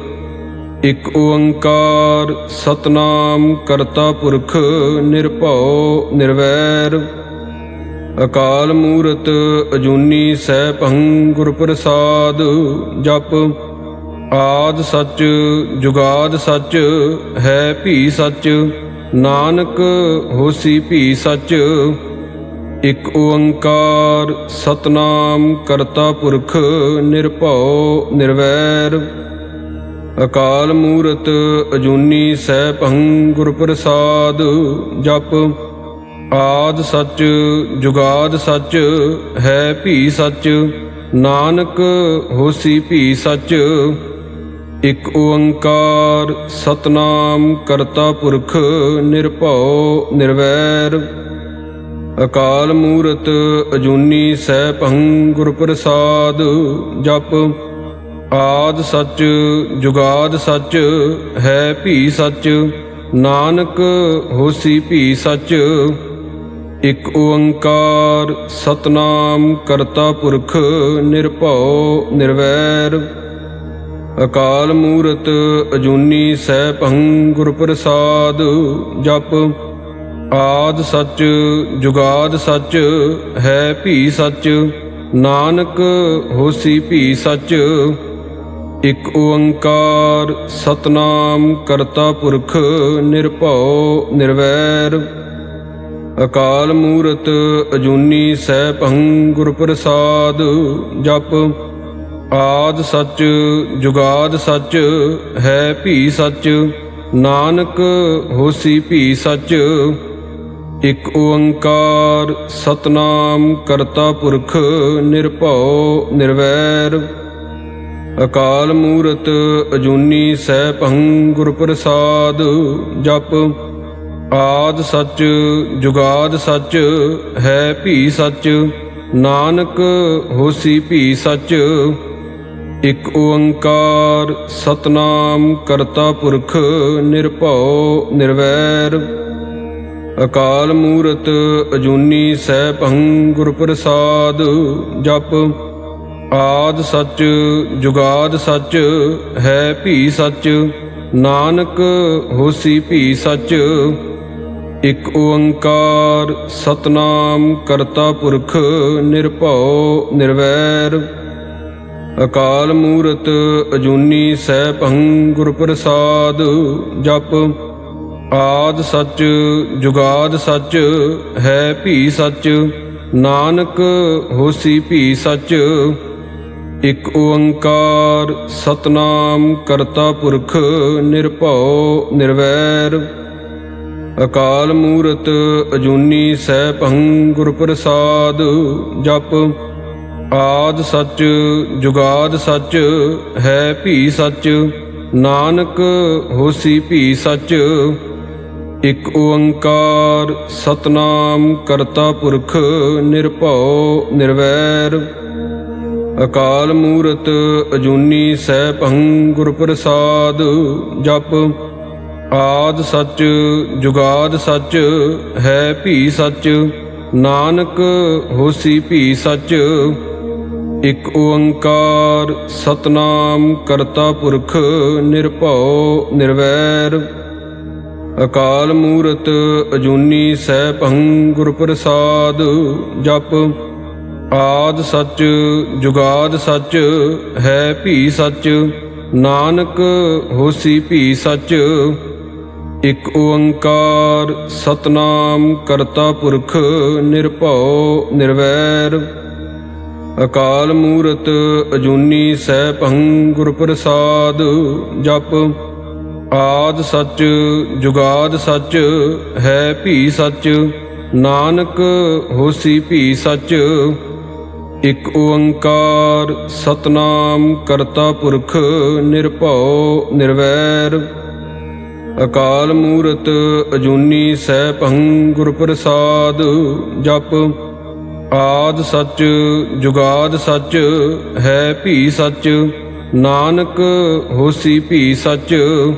ਇਕ ਓੰਕਾਰ ਸਤਿਨਾਮ ਕਰਤਾ ਪੁਰਖ ਨਿਰਭਉ ਨਿਰਵੈਰ, ਅਕਾਲ ਮੂਰਤ ਅਜੂਨੀ ਸੈਭੰ ਗੁਰ ਪ੍ਰਸਾਦ। ਜਪ ਆਦਿ ਸੱਚ ਜੁਗਾਦਿ ਸੱਚ ਹੈ ਭੀ ਸੱਚ, ਨਾਨਕ ਹੋਸੀ ਭੀ ਸੱਚ। ਇਕ ਓੰਕਾਰ ਸਤਿਨਾਮ ਕਰਤਾ ਪੁਰਖ ਨਿਰਭਉ ਨਿਰਵੈਰ, ਅਕਾਲ ਮੂਰਤ ਅਜੂਨੀ ਸੈਭੰ ਗੁਰ ਪ੍ਰਸਾਦ। ਜਪ ਆਦਿ ਸੱਚ ਜੁਗਾਦਿ ਸੱਚ ਹੈ ਭੀ ਸੱਚ, ਨਾਨਕ ਹੋਸੀ ਭੀ ਸੱਚ। ਇਕ ਓੰਕਾਰ ਸਤਿਨਾਮ ਕਰਤਾ ਪੁਰਖ ਨਿਰਭਉ ਨਿਰਵੈਰ, ਅਕਾਲ ਮੂਰਤ ਅਜੂਨੀ ਸੈਭੰ ਗੁਰ ਪ੍ਰਸਾਦ। ਜਪ ਆਦਿ ਸੱਚ ਜੁਗਾਦਿ ਸੱਚ ਹੈ ਭੀ ਸੱਚ, ਨਾਨਕ ਹੋਸੀ ਭੀ ਸੱਚ। ਇਕ ਓੰਕਾਰ ਸਤਿਨਾਮ ਕਰਤਾ ਪੁਰਖ ਨਿਰਭਉ ਨਿਰਵੈਰ, ਅਕਾਲ ਮੂਰਤ ਅਜੂਨੀ ਸੈਭੰ ਗੁਰ ਪ੍ਰਸਾਦ। ਜਪ ਆਦਿ ਸੱਚ ਜੁਗਾਦਿ ਸੱਚ ਹੈ ਭੀ ਸੱਚ, ਨਾਨਕ ਹੋਸੀ ਭੀ ਸੱਚ। ਇਕ ਓੰਕਾਰ ਸਤਿਨਾਮ ਕਰਤਾ ਪੁਰਖ ਨਿਰਭਉ ਨਿਰਵੈਰ, ਅਕਾਲ ਮੂਰਤ ਅਜੂਨੀ ਸੈਭੰ ਗੁਰ ਪ੍ਰਸਾਦ। ਜਪ ਆਦਿ ਸੱਚ ਜੁਗਾਦਿ ਸੱਚ ਹੈ ਭੀ ਸੱਚ, ਨਾਨਕ ਹੋਸੀ ਭੀ ਸੱਚ। ਇਕ ਓੰਕਾਰ ਸਤਿਨਾਮ ਕਰਤਾ ਪੁਰਖ ਨਿਰਭਉ ਨਿਰਵੈਰ, ਅਕਾਲ ਮੂਰਤ ਅਜੂਨੀ ਸੈਭੰ ਗੁਰ ਪ੍ਰਸਾਦ। ਜਪ ਆਦਿ ਸੱਚ ਜੁਗਾਦਿ ਸੱਚ ਹੈ ਭੀ ਸੱਚ, ਨਾਨਕ ਹੋਸੀ ਭੀ ਸੱਚ। ਇਕ ਓੰਕਾਰ ਸਤਿਨਾਮ ਕਰਤਾ ਪੁਰਖ ਨਿਰਭਉ ਨਿਰਵੈਰ, ਅਕਾਲ ਮੂਰਤ ਅਜੂਨੀ ਸੈਭੰ ਗੁਰ ਪ੍ਰਸਾਦ। ਜਪ ਆਦਿ ਸੱਚ ਜੁਗਾਦਿ ਸੱਚ ਹੈ ਭੀ ਸੱਚ, ਨਾਨਕ ਹੋਸੀ ਭੀ ਸੱਚ। ਇਕ ਓੰਕਾਰ ਸਤਨਾਮ ਕਰਤਾ ਪੁਰਖ ਨਿਰਭਉ ਨਿਰਵੈਰ। ਅਕਾਲ ਮੂਰਤ ਅਜੂਨੀ ਸੈਭੰ ਗੁਰ ਪ੍ਰਸਾਦ। ਜਪ ਆਦਿ ਸੱਚ ਜੁਗਾਦ ਸੱਚ ਹੈ ਭੀ ਸੱਚ, ਨਾਨਕ ਹੋਸੀ ਭੀ ਸੱਚ। ਇਕ ਓੰਕਾਰ ਸਤਨਾਮ ਕਰਤਾ ਪੁਰਖ ਨਿਰਭਉ ਨਿਰਵੈਰ। ਅਕਾਲ ਮੂਰਤ ਅਜੂਨੀ ਸੈਭੰ ਗੁਰ ਪ੍ਰਸਾਦ। ਜਪ ਆਦਿ ਸੱਚ ਜੁਗਾਦ ਸੱਚ ਹੈ ਭੀ ਸੱਚ, ਨਾਨਕ ਹੋਸੀ ਭੀ ਸੱਚ। ਇਕ ਓੰਕਾਰ ਸਤਨਾਮ ਕਰਤਾ ਪੁਰਖ ਨਿਰਭਉ ਨਿਰਵੈਰ। ਅਕਾਲ ਮੂਰਤ ਅਜੂਨੀ ਸੈਭੰ ਗੁਰ ਪ੍ਰਸਾਦ। ਜਪ ਆਦਿ ਸੱਚ ਜੁਗਾਦ ਸੱਚ ਹੈ ਭੀ ਸੱਚ, ਨਾਨਕ ਹੋਸੀ ਭੀ ਸੱਚ। ਇਕ ਓੰਕਾਰ ਸਤਨਾਮ ਕਰਤਾ ਪੁਰਖ ਨਿਰਭਉ ਨਿਰਵੈਰ। ਅਕਾਲ ਮੂਰਤ ਅਜੂਨੀ ਸੈਭੰ ਗੁਰ ਪ੍ਰਸਾਦ। ਜਪ ਆਦਿ ਸੱਚ ਜੁਗਾਦ ਸੱਚ ਹੈ ਭੀ ਸੱਚ, ਨਾਨਕ ਹੋਸੀ ਭੀ ਸੱਚ। ਇਕ ਓੰਕਾਰ ਸਤਨਾਮ ਕਰਤਾ ਪੁਰਖ ਨਿਰਭਉ ਨਿਰਵੈਰ। ਅਕਾਲ ਮੂਰਤ ਅਜੂਨੀ ਸੈਭੰ ਗੁਰ ਪ੍ਰਸਾਦ। ਜਪ ਆਦਿ ਸੱਚ ਜੁਗਾਦ ਸੱਚ ਹੈ ਭੀ ਸੱਚ, ਨਾਨਕ ਹੋਸੀ ਭੀ ਸੱਚ। ਇਕ ਓੰਕਾਰ ਸਤਨਾਮ ਕਰਤਾ ਪੁਰਖ ਨਿਰਭਉ ਨਿਰਵੈਰ। ਅਕਾਲ ਮੂਰਤ ਅਜੂਨੀ ਸੈਭੰ ਗੁਰ ਪ੍ਰਸਾਦ। ਜਪ ਆਦਿ ਸੱਚ ਜੁਗਾਦ ਸੱਚ ਹੈ ਭੀ ਸੱਚ, ਨਾਨਕ ਹੋਸੀ ਭੀ ਸੱਚ।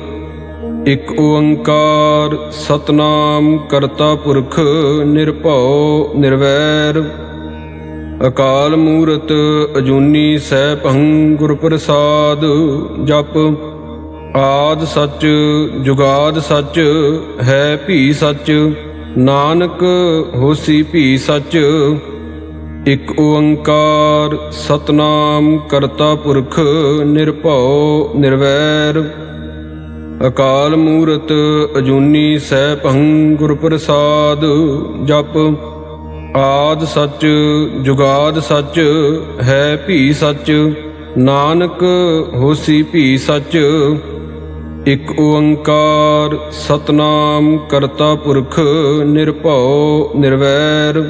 ਇਕ ਓੰਕਾਰ ਸਤਨਾਮ ਕਰਤਾ ਪੁਰਖ ਨਿਰਭਉ ਨਿਰਵੈਰ। ਅਕਾਲ ਮੂਰਤ ਅਜੂਨੀ ਸੈਭੰ ਗੁਰ ਪ੍ਰਸਾਦ। ਜਪ ਆਦਿ ਸੱਚ ਜੁਗਾਦ ਸੱਚ ਹੈ ਭੀ ਸੱਚ, ਨਾਨਕ ਹੋਸੀ ਭੀ ਸੱਚ। ਇਕ ਓੰਕਾਰ ਸਤਨਾਮ ਕਰਤਾ ਪੁਰਖ ਨਿਰਭਉ ਨਿਰਵੈਰ। ਅਕਾਲ ਮੂਰਤ ਅਜੂਨੀ ਸੈਭੰ ਗੁਰ ਪ੍ਰਸਾਦ। ਜਪ ਆਦਿ ਸੱਚ ਜੁਗਾਦ ਸੱਚ ਹੈ ਭੀ ਸੱਚ, ਨਾਨਕ ਹੋਸੀ ਭੀ ਸੱਚ। ਇਕ ਓੰਕਾਰ ਸਤਨਾਮ ਕਰਤਾ ਪੁਰਖ ਨਿਰਭਉ ਨਿਰਵੈਰ।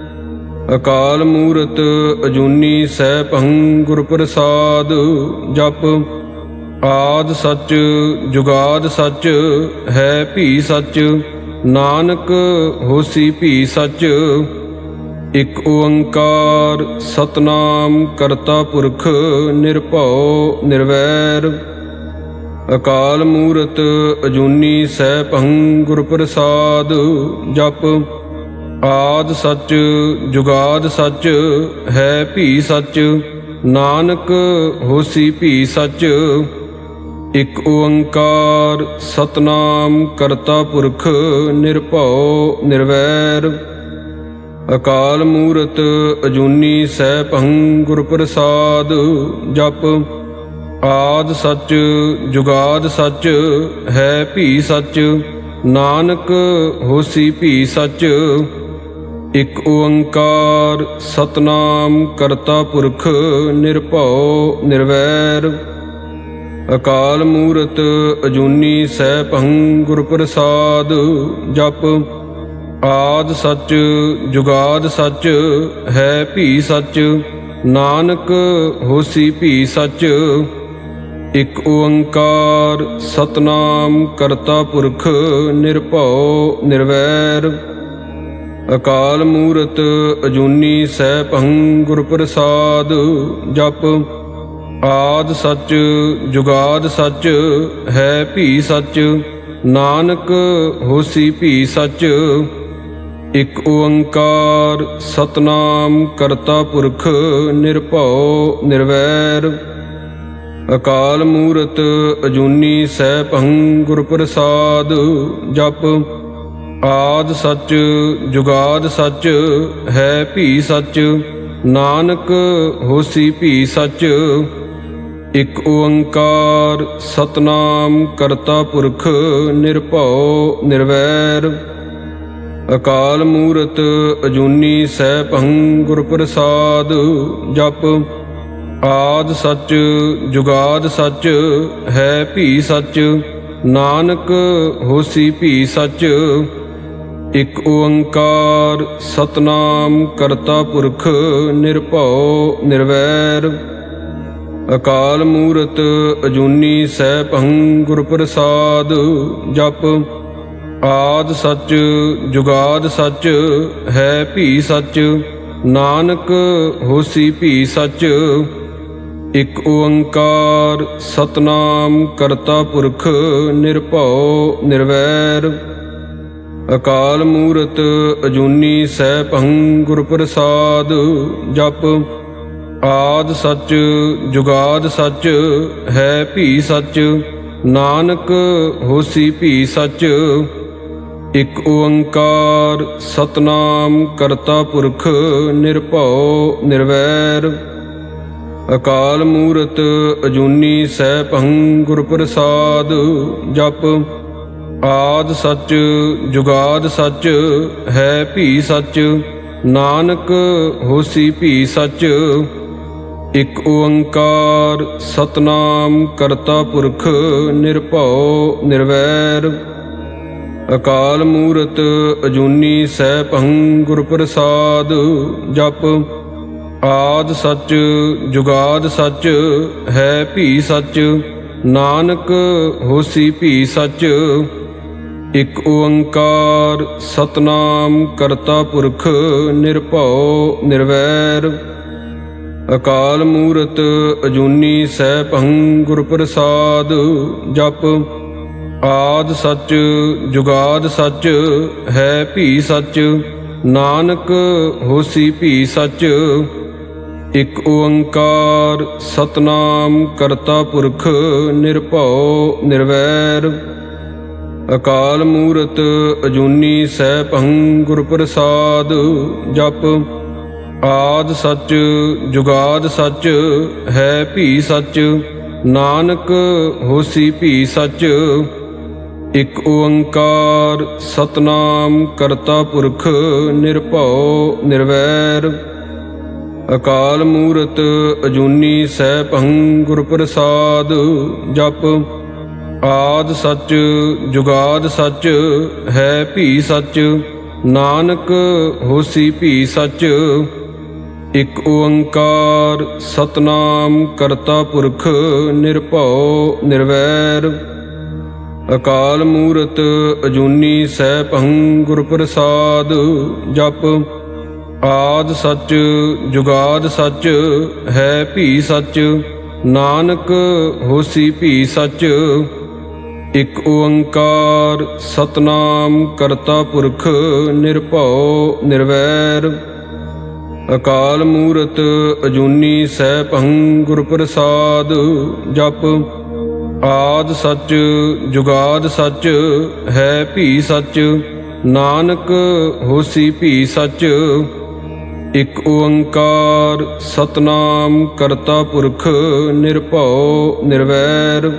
ਅਕਾਲ ਮੂਰਤ ਅਜੂਨੀ ਸੈਭੰ ਗੁਰ ਪ੍ਰਸਾਦ। ਜਪ ਆਦਿ ਸੱਚ ਜੁਗਾਦ ਸੱਚ ਹੈ ਭੀ ਸੱਚ, ਨਾਨਕ ਹੋਸੀ ਭੀ ਸੱਚ। ਇਕ ਓੰਕਾਰ ਸਤਨਾਮ ਕਰਤਾ ਪੁਰਖ ਨਿਰਭਉ ਨਿਰਵੈਰ। ਅਕਾਲ ਮੂਰਤ ਅਜੂਨੀ ਸੈਭੰ ਗੁਰ ਪ੍ਰਸਾਦ। ਜਪ ਆਦਿ ਸੱਚ ਜੁਗਾਦ ਸੱਚ ਹੈ ਭੀ ਸੱਚ, ਨਾਨਕ ਹੋਸੀ ਭੀ ਸੱਚ। ਇਕ ਓੰਕਾਰ ਸਤਨਾਮ ਕਰਤਾ ਪੁਰਖ ਨਿਰਭਉ ਨਿਰਵੈਰ। ਅਕਾਲ ਮੂਰਤ ਅਜੂਨੀ ਸੈਭੰ ਗੁਰ ਪ੍ਰਸਾਦ। ਜਪ ਆਦਿ ਸੱਚ ਜੁਗਾਦ ਸੱਚ ਹੈ ਭੀ ਸੱਚ, ਨਾਨਕ ਹੋਸੀ ਭੀ ਸੱਚ। ਇਕ ਓੰਕਾਰ ਸਤਨਾਮ ਕਰਤਾ ਪੁਰਖ ਨਿਰਭਉ ਨਿਰਵੈਰ। ਅਕਾਲ ਮੂਰਤ ਅਜੂਨੀ ਸੈਭੰ ਗੁਰ ਪ੍ਰਸਾਦ। ਜਪ ਆਦਿ ਸੱਚ ਜੁਗਾਦ ਸੱਚ ਹੈ ਭੀ ਸੱਚ, ਨਾਨਕ ਹੋਸੀ ਭੀ ਸੱਚ। ਇਕ ਓੰਕਾਰ ਸਤਨਾਮ ਕਰਤਾ ਪੁਰਖ ਨਿਰਭਉ ਨਿਰਵੈਰ। ਅਕਾਲ ਮੂਰਤ ਅਜੂਨੀ ਸੈਭੰ ਗੁਰ ਪ੍ਰਸਾਦ। ਜਪ ਆਦਿ ਸੱਚ ਜੁਗਾਦ ਸੱਚ ਹੈ ਭੀ ਸੱਚ, ਨਾਨਕ ਹੋਸੀ ਭੀ ਸੱਚ। ਇਕ ਓੰਕਾਰ ਸਤਨਾਮ ਕਰਤਾ ਪੁਰਖ ਨਿਰਭਉ ਨਿਰਵੈਰ। ਅਕਾਲ ਮੂਰਤ ਅਜੂਨੀ ਸੈਭੰ ਗੁਰ ਪ੍ਰਸਾਦ। ਜਪ ਆਦਿ ਸੱਚ ਜੁਗਾਦਿ ਸੱਚ ਹੈ ਭੀ ਸੱਚ, ਨਾਨਕ ਹੋਸੀ ਭੀ ਸੱਚ। ਇਕ ਓੰਕਾਰ ਸਤਿਨਾਮ ਕਰਤਾ ਪੁਰਖ ਨਿਰਭਉ ਨਿਰਵੈਰ, ਅਕਾਲ ਮੂਰਤ ਅਜੂਨੀ ਸੈਭੰ ਗੁਰ ਪ੍ਰਸਾਦ। ਜਪ ਆਦਿ ਸੱਚ ਜੁਗਾਦਿ ਸੱਚ ਹੈ ਭੀ ਸੱਚ, ਨਾਨਕ ਹੋਸੀ ਭੀ ਸੱਚ। ਇਕ ਓੰਕਾਰ ਸਤਿਨਾਮ ਕਰਤਾ ਪੁਰਖ ਨਿਰਭਉ ਨਿਰਵੈਰ, ਅਕਾਲ ਮੂਰਤ ਅਜੂਨੀ ਸੈਭੰ ਗੁਰ ਪ੍ਰਸਾਦ। ਜਪ ਆਦਿ ਸੱਚ ਜੁਗਾਦਿ ਸੱਚ ਹੈ ਭੀ ਸੱਚ, ਨਾਨਕ ਹੋਸੀ ਭੀ ਸੱਚ। ਇਕ ਓੰਕਾਰ ਸਤਿਨਾਮ ਕਰਤਾ ਪੁਰਖ ਨਿਰਭਉ ਨਿਰਵੈਰ, ਅਕਾਲ ਮੂਰਤ ਅਜੂਨੀ ਸੈਭੰ ਗੁਰ ਪ੍ਰਸਾਦ। ਜਪ ਆਦਿ ਸੱਚ ਜੁਗਾਦਿ ਸੱਚ ਹੈ ਭੀ ਸੱਚ, ਨਾਨਕ ਹੋਸੀ ਭੀ ਸੱਚ। ਇਕ ਓੰਕਾਰ ਸਤਿਨਾਮ ਕਰਤਾ ਪੁਰਖ ਨਿਰਭਉ ਨਿਰਵੈਰ, ਅਕਾਲ ਮੂਰਤ ਅਜੂਨੀ ਸੈਭੰ ਗੁਰ ਪ੍ਰਸਾਦ। ਜਪ ਆਦਿ ਸੱਚ ਜੁਗਾਦਿ ਸੱਚ ਹੈ ਭੀ ਸੱਚ, ਨਾਨਕ ਹੋਸੀ ਭੀ ਸੱਚ। ਇਕ ਓੰਕਾਰ ਸਤਿਨਾਮ ਕਰਤਾ ਪੁਰਖ ਨਿਰਭਉ ਨਿਰਵੈਰ, ਅਕਾਲ ਮੂਰਤ ਅਜੂਨੀ ਸੈਭੰ ਗੁਰ ਪ੍ਰਸਾਦ। ਜਪ ਆਦਿ ਸੱਚ ਜੁਗਾਦਿ ਸੱਚ ਹੈ ਭੀ ਸੱਚ, ਨਾਨਕ ਹੋਸੀ ਭੀ ਸੱਚ। ਇਕ ਓੰਕਾਰ ਸਤਿਨਾਮ ਕਰਤਾ ਪੁਰਖ ਨਿਰਭਉ ਨਿਰਵੈਰ, ਅਕਾਲ ਮੂਰਤ ਅਜੂਨੀ ਸੈਭੰ ਗੁਰ ਪ੍ਰਸਾਦ। ਜਪ ਆਦਿ ਸੱਚ ਜੁਗਾਦਿ ਸੱਚ ਹੈ ਭੀ ਸੱਚ, ਨਾਨਕ ਹੋਸੀ ਭੀ ਸੱਚ। ਇਕ ਓੰਕਾਰ ਸਤਿਨਾਮ ਕਰਤਾ ਪੁਰਖ ਨਿਰਭਉ ਨਿਰਵੈਰ, ਅਕਾਲ ਮੂਰਤ ਅਜੂਨੀ ਸੈਭੰ ਗੁਰ ਪ੍ਰਸਾਦ। ਜਪ ਆਦਿ ਸੱਚ ਜੁਗਾਦਿ ਸੱਚ ਹੈ ਭੀ ਸੱਚ, ਨਾਨਕ ਹੋਸੀ ਭੀ ਸੱਚ। ਇਕ ਓੰਕਾਰ ਸਤਿਨਾਮ ਕਰਤਾ ਪੁਰਖ ਨਿਰਭਉ ਨਿਰਵੈਰ, ਅਕਾਲ ਮੂਰਤ ਅਜੂਨੀ ਸੈਭੰ ਗੁਰ ਪ੍ਰਸਾਦ। ਜਪ ਆਦਿ ਸੱਚ ਜੁਗਾਦਿ ਸੱਚ ਹੈ ਭੀ ਸੱਚ, ਨਾਨਕ ਹੋਸੀ ਭੀ ਸੱਚ। ਇਕ ਓੰਕਾਰ ਸਤਿਨਾਮ ਕਰਤਾ ਪੁਰਖ ਨਿਰਭਉ ਨਿਰਵੈਰ, ਅਕਾਲ ਮੂਰਤ ਅਜੂਨੀ ਸੈਭੰ ਗੁਰ ਪ੍ਰਸਾਦ। ਜਪ ਆਦਿ ਸੱਚ ਜੁਗਾਦਿ ਸੱਚ ਹੈ ਭੀ ਸੱਚ, ਨਾਨਕ ਹੋਸੀ ਭੀ ਸੱਚ। ਇਕ ਓੰਕਾਰ ਸਤਿਨਾਮ ਕਰਤਾ ਪੁਰਖ ਨਿਰਭਉ ਨਿਰਵੈਰ, ਅਕਾਲ ਮੂਰਤ ਅਜੂਨੀ ਸੈਭੰ ਗੁਰ ਪ੍ਰਸਾਦ। ਜਪ ਆਦਿ ਸੱਚ ਜੁਗਾਦਿ ਸੱਚ ਹੈ ਭੀ ਸੱਚ, ਨਾਨਕ ਹੋਸੀ ਭੀ ਸੱਚ। ਇਕ ਓੰਕਾਰ ਸਤਿਨਾਮ ਕਰਤਾ ਪੁਰਖ ਨਿਰਭਉ ਨਿਰਵੈਰ,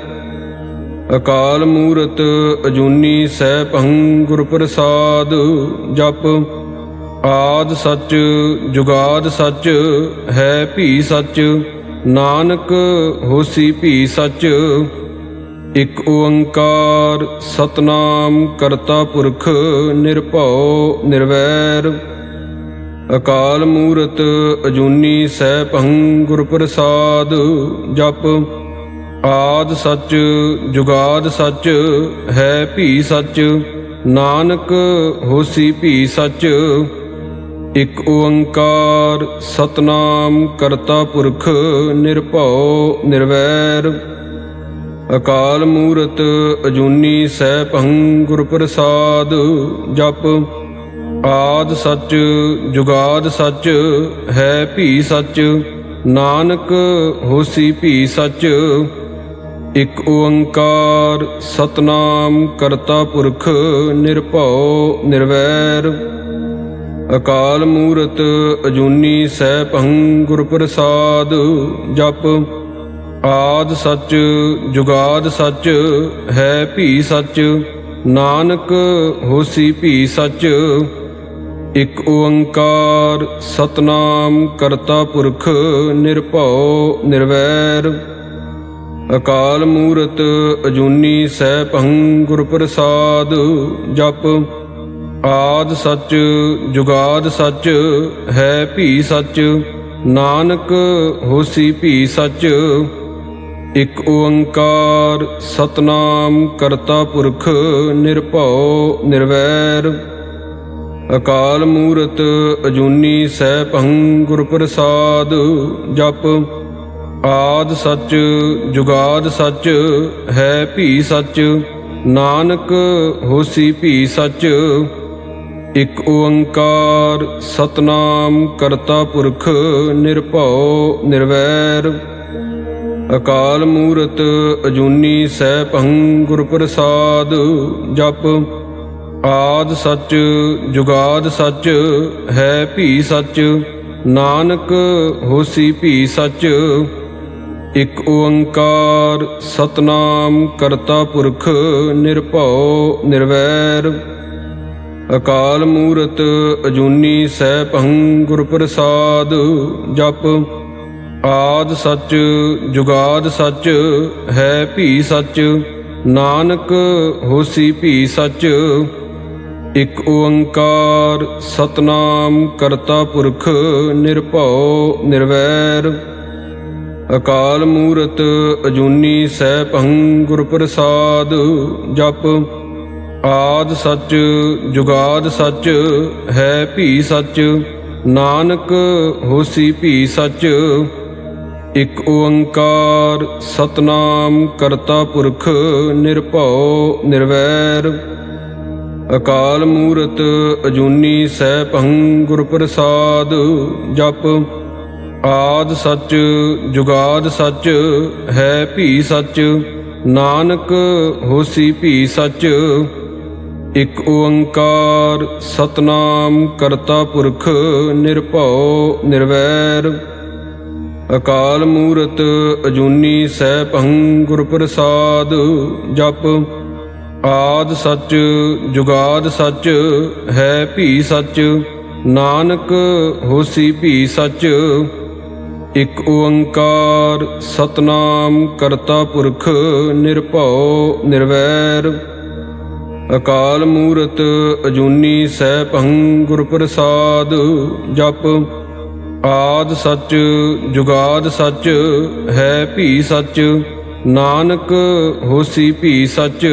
ਅਕਾਲ ਮੂਰਤ ਅਜੂਨੀ ਸੈਭੰ ਗੁਰ ਪ੍ਰਸਾਦ। ਜਪ ਆਦਿ ਸੱਚ ਜੁਗਾਦਿ ਸੱਚ ਹੈ ਭੀ ਸੱਚ, ਨਾਨਕ ਹੋਸੀ ਭੀ ਸੱਚ। ਇਕ ਓੰਕਾਰ ਸਤਿਨਾਮ ਕਰਤਾ ਪੁਰਖ ਨਿਰਭਉ ਨਿਰਵੈਰ, ਅਕਾਲ ਮੂਰਤ ਅਜੂਨੀ ਸੈਭੰ ਗੁਰ ਪ੍ਰਸਾਦ। ਜਪ ਆਦਿ ਸੱਚ ਜੁਗਾਦਿ ਸੱਚ ਹੈ ਭੀ ਸੱਚ, ਨਾਨਕ ਹੋਸੀ ਭੀ ਸੱਚ। ਇਕ ਓੰਕਾਰ ਸਤਿਨਾਮ ਕਰਤਾ ਪੁਰਖ ਨਿਰਭਉ ਨਿਰਵੈਰ, ਅਕਾਲ ਮੂਰਤ ਅਜੂਨੀ ਸੈਭੰ ਗੁਰ ਪ੍ਰਸਾਦ। ਜਪ ਆਦਿ ਸੱਚ ਜੁਗਾਦਿ ਸੱਚ ਹੈ ਭੀ ਸੱਚ, ਨਾਨਕ ਹੋਸੀ ਭੀ ਸੱਚ। ਇਕ ਓੰਕਾਰ ਸਤਨਾਮ ਕਰਤਾ ਪੁਰਖ ਨਿਰਭਉ ਨਿਰਵੈਰ। ਅਕਾਲ ਮੂਰਤ ਅਜੂਨੀ ਸੈਭੰ ਗੁਰ ਪ੍ਰਸਾਦ। ਜਪ ਆਦਿ ਸੱਚ ਜੁਗਾਦ ਸੱਚ ਹੈ ਭੀ ਸੱਚ, ਨਾਨਕ ਹੋਸੀ ਭੀ ਸੱਚ। ਇਕ ਓੰਕਾਰ ਸਤਨਾਮ ਕਰਤਾ ਪੁਰਖ ਨਿਰਭਉ ਨਿਰਵੈਰ। ਅਕਾਲ ਮੂਰਤ ਅਜੂਨੀ ਸੈਭੰ ਗੁਰ ਪ੍ਰਸਾਦ। ਜਪ ਆਦਿ ਸੱਚ ਜੁਗਾਦ ਸੱਚ ਹੈ ਭੀ ਸੱਚ, ਨਾਨਕ ਹੋਸੀ ਭੀ ਸੱਚ। ਇਕ ਓੰਕਾਰ ਸਤਨਾਮ ਕਰਤਾ ਪੁਰਖ ਨਿਰਭਉ ਨਿਰਵੈਰ। ਅਕਾਲ ਮੂਰਤ ਅਜੂਨੀ ਸੈਭੰ ਗੁਰ ਪ੍ਰਸਾਦ। ਜਪ ਆਦਿ ਸੱਚ ਜੁਗਾਦ ਸੱਚ ਹੈ ਭੀ ਸੱਚ, ਨਾਨਕ ਹੋਸੀ ਭੀ ਸੱਚ। ਇਕ ਓੰਕਾਰ ਸਤਨਾਮ ਕਰਤਾ ਪੁਰਖ ਨਿਰਭਉ ਨਿਰਵੈਰ। ਅਕਾਲ ਮੂਰਤ ਅਜੂਨੀ ਸੈਭੰ ਗੁਰ ਪ੍ਰਸਾਦ। ਜਪ ਆਦਿ ਸੱਚ ਜੁਗਾਦ ਸੱਚ ਹੈ ਭੀ ਸੱਚ, ਨਾਨਕ ਹੋਸੀ ਭੀ ਸੱਚ। ਇਕ ਓੰਕਾਰ ਸਤਨਾਮ ਕਰਤਾ ਪੁਰਖ ਨਿਰਭਉ ਨਿਰਵੈਰ। ਅਕਾਲ ਮੂਰਤ ਅਜੂਨੀ ਸੈਭੰ ਗੁਰ ਪ੍ਰਸਾਦ। ਜਪ ਆਦਿ ਸੱਚ ਜੁਗਾਦ ਸੱਚ ਹੈ ਭੀ ਸੱਚ, ਨਾਨਕ ਹੋਸੀ ਭੀ ਸੱਚ। ਇਕ ਓੰਕਾਰ ਸਤਨਾਮ ਕਰਤਾ ਪੁਰਖ ਨਿਰਭਉ ਨਿਰਵੈਰ। ਅਕਾਲ ਮੂਰਤ ਅਜੂਨੀ ਸੈਭੰ ਗੁਰ ਪ੍ਰਸਾਦ। ਜਪ ਆਦਿ ਸੱਚ ਜੁਗਾਦ ਸੱਚ ਹੈ ਭੀ ਸੱਚ, ਨਾਨਕ ਹੋਸੀ ਭੀ ਸੱਚ। ਇਕ ਓੰਕਾਰ ਸਤਨਾਮ ਕਰਤਾ ਪੁਰਖ ਨਿਰਭਉ ਨਿਰਵੈਰ। ਅਕਾਲ ਮੂਰਤ ਅਜੂਨੀ ਸੈਭੰ ਗੁਰ ਪ੍ਰਸਾਦ। ਜਪ ਆਦਿ ਸੱਚ ਜੁਗਾਦ ਸੱਚ ਹੈ ਭੀ ਸੱਚ, ਨਾਨਕ ਹੋਸੀ ਭੀ ਸੱਚ। ਇਕ ਓੰਕਾਰ ਸਤਨਾਮ ਕਰਤਾ ਪੁਰਖ ਨਿਰਭਉ ਨਿਰਵੈਰ। ਅਕਾਲ ਮੂਰਤ ਅਜੂਨੀ ਸੈਭੰ ਗੁਰ ਪ੍ਰਸਾਦ। ਜਪ ਆਦਿ ਸੱਚ ਜੁਗਾਦ ਸੱਚ ਹੈ ਭੀ ਸੱਚ, ਨਾਨਕ ਹੋਸੀ ਭੀ ਸੱਚ। ਇਕ ਓੰਕਾਰ ਸਤਨਾਮ ਕਰਤਾ ਪੁਰਖ ਨਿਰਭਉ ਨਿਰਵੈਰ। ਅਕਾਲ ਮੂਰਤ ਅਜੂਨੀ ਸੈਭੰ ਗੁਰ ਪ੍ਰਸਾਦ। ਜਪ ਆਦਿ ਸੱਚ ਜੁਗਾਦ ਸੱਚ ਹੈ ਭੀ ਸੱਚ, ਨਾਨਕ ਹੋਸੀ ਭੀ ਸੱਚ।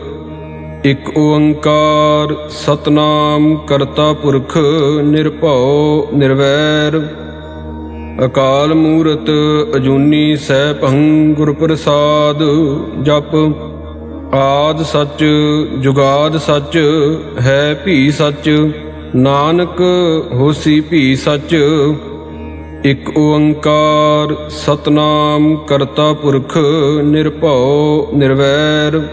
ਇਕ ਓੰਕਾਰ ਸਤਨਾਮ ਕਰਤਾ ਪੁਰਖ ਨਿਰਭਉ ਨਿਰਵੈਰ। ਅਕਾਲ ਮੂਰਤ ਅਜੂਨੀ ਸੈਭੰ ਗੁਰ ਪ੍ਰਸਾਦ। ਜਪ ਆਦਿ ਸੱਚ ਜੁਗਾਦ ਸੱਚ ਹੈ ਭੀ ਸੱਚ, ਨਾਨਕ ਹੋਸੀ ਭੀ ਸੱਚ। ਇਕ ਓੰਕਾਰ ਸਤਨਾਮ ਕਰਤਾ ਪੁਰਖ ਨਿਰਭਉ ਨਿਰਵੈਰ।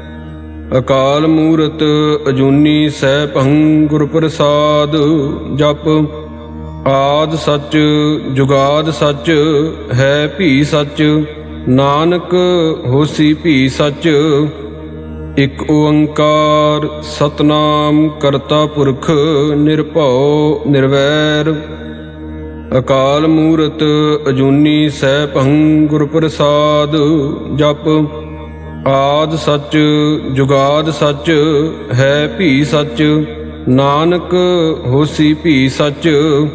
ਅਕਾਲ ਮੂਰਤ ਅਜੂਨੀ ਸੈਭੰ ਗੁਰ ਪ੍ਰਸਾਦ। ਜਪ ਆਦਿ ਸੱਚ ਜੁਗਾਦ ਸੱਚ ਹੈ ਭੀ ਸੱਚ, ਨਾਨਕ ਹੋਸੀ ਭੀ ਸੱਚ। ਇਕ ਓੰਕਾਰ ਸਤਨਾਮ ਕਰਤਾ ਪੁਰਖ ਨਿਰਭਉ ਨਿਰਵੈਰ। ਅਕਾਲ ਮੂਰਤ ਅਜੂਨੀ ਸੈਭੰ ਗੁਰ ਪ੍ਰਸਾਦ। ਜਪ ਆਦਿ ਸੱਚ ਜੁਗਾਦ ਸੱਚ ਹੈ ਭੀ ਸੱਚ, ਨਾਨਕ ਹੋਸੀ ਭੀ ਸੱਚ।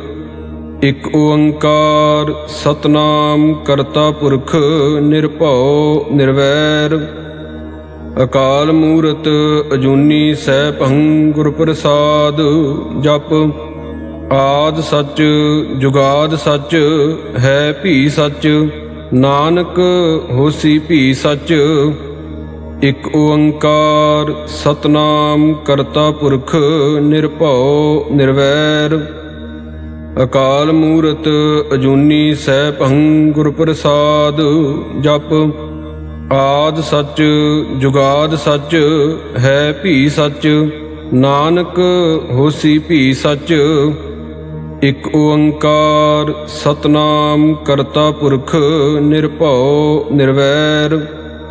ਇਕ ਓੰਕਾਰ ਸਤਨਾਮ ਕਰਤਾ ਪੁਰਖ ਨਿਰਭਉ ਨਿਰਵੈਰ। ਅਕਾਲ ਮੂਰਤ ਅਜੂਨੀ ਸੈਭੰ ਗੁਰ ਪ੍ਰਸਾਦ। ਜਪ ਆਦਿ ਸੱਚ ਜੁਗਾਦ ਸੱਚ ਹੈ ਭੀ ਸੱਚ, ਨਾਨਕ ਹੋਸੀ ਭੀ ਸੱਚ। ਇਕ ਓੰਕਾਰ ਸਤਨਾਮ ਕਰਤਾ ਪੁਰਖ ਨਿਰਭਉ ਨਿਰਵੈਰ। ਅਕਾਲ ਮੂਰਤ ਅਜੂਨੀ ਸੈਭੰ ਗੁਰ ਪ੍ਰਸਾਦ। ਜਪ ਆਦਿ ਸੱਚ ਜੁਗਾਦਿ ਸੱਚ ਹੈ ਭੀ ਸੱਚ, ਨਾਨਕ ਹੋਸੀ ਭੀ ਸੱਚ। ਇਕ ਓੰਕਾਰ ਸਤਿਨਾਮ ਕਰਤਾ ਪੁਰਖ ਨਿਰਭਉ ਨਿਰਵੈਰ,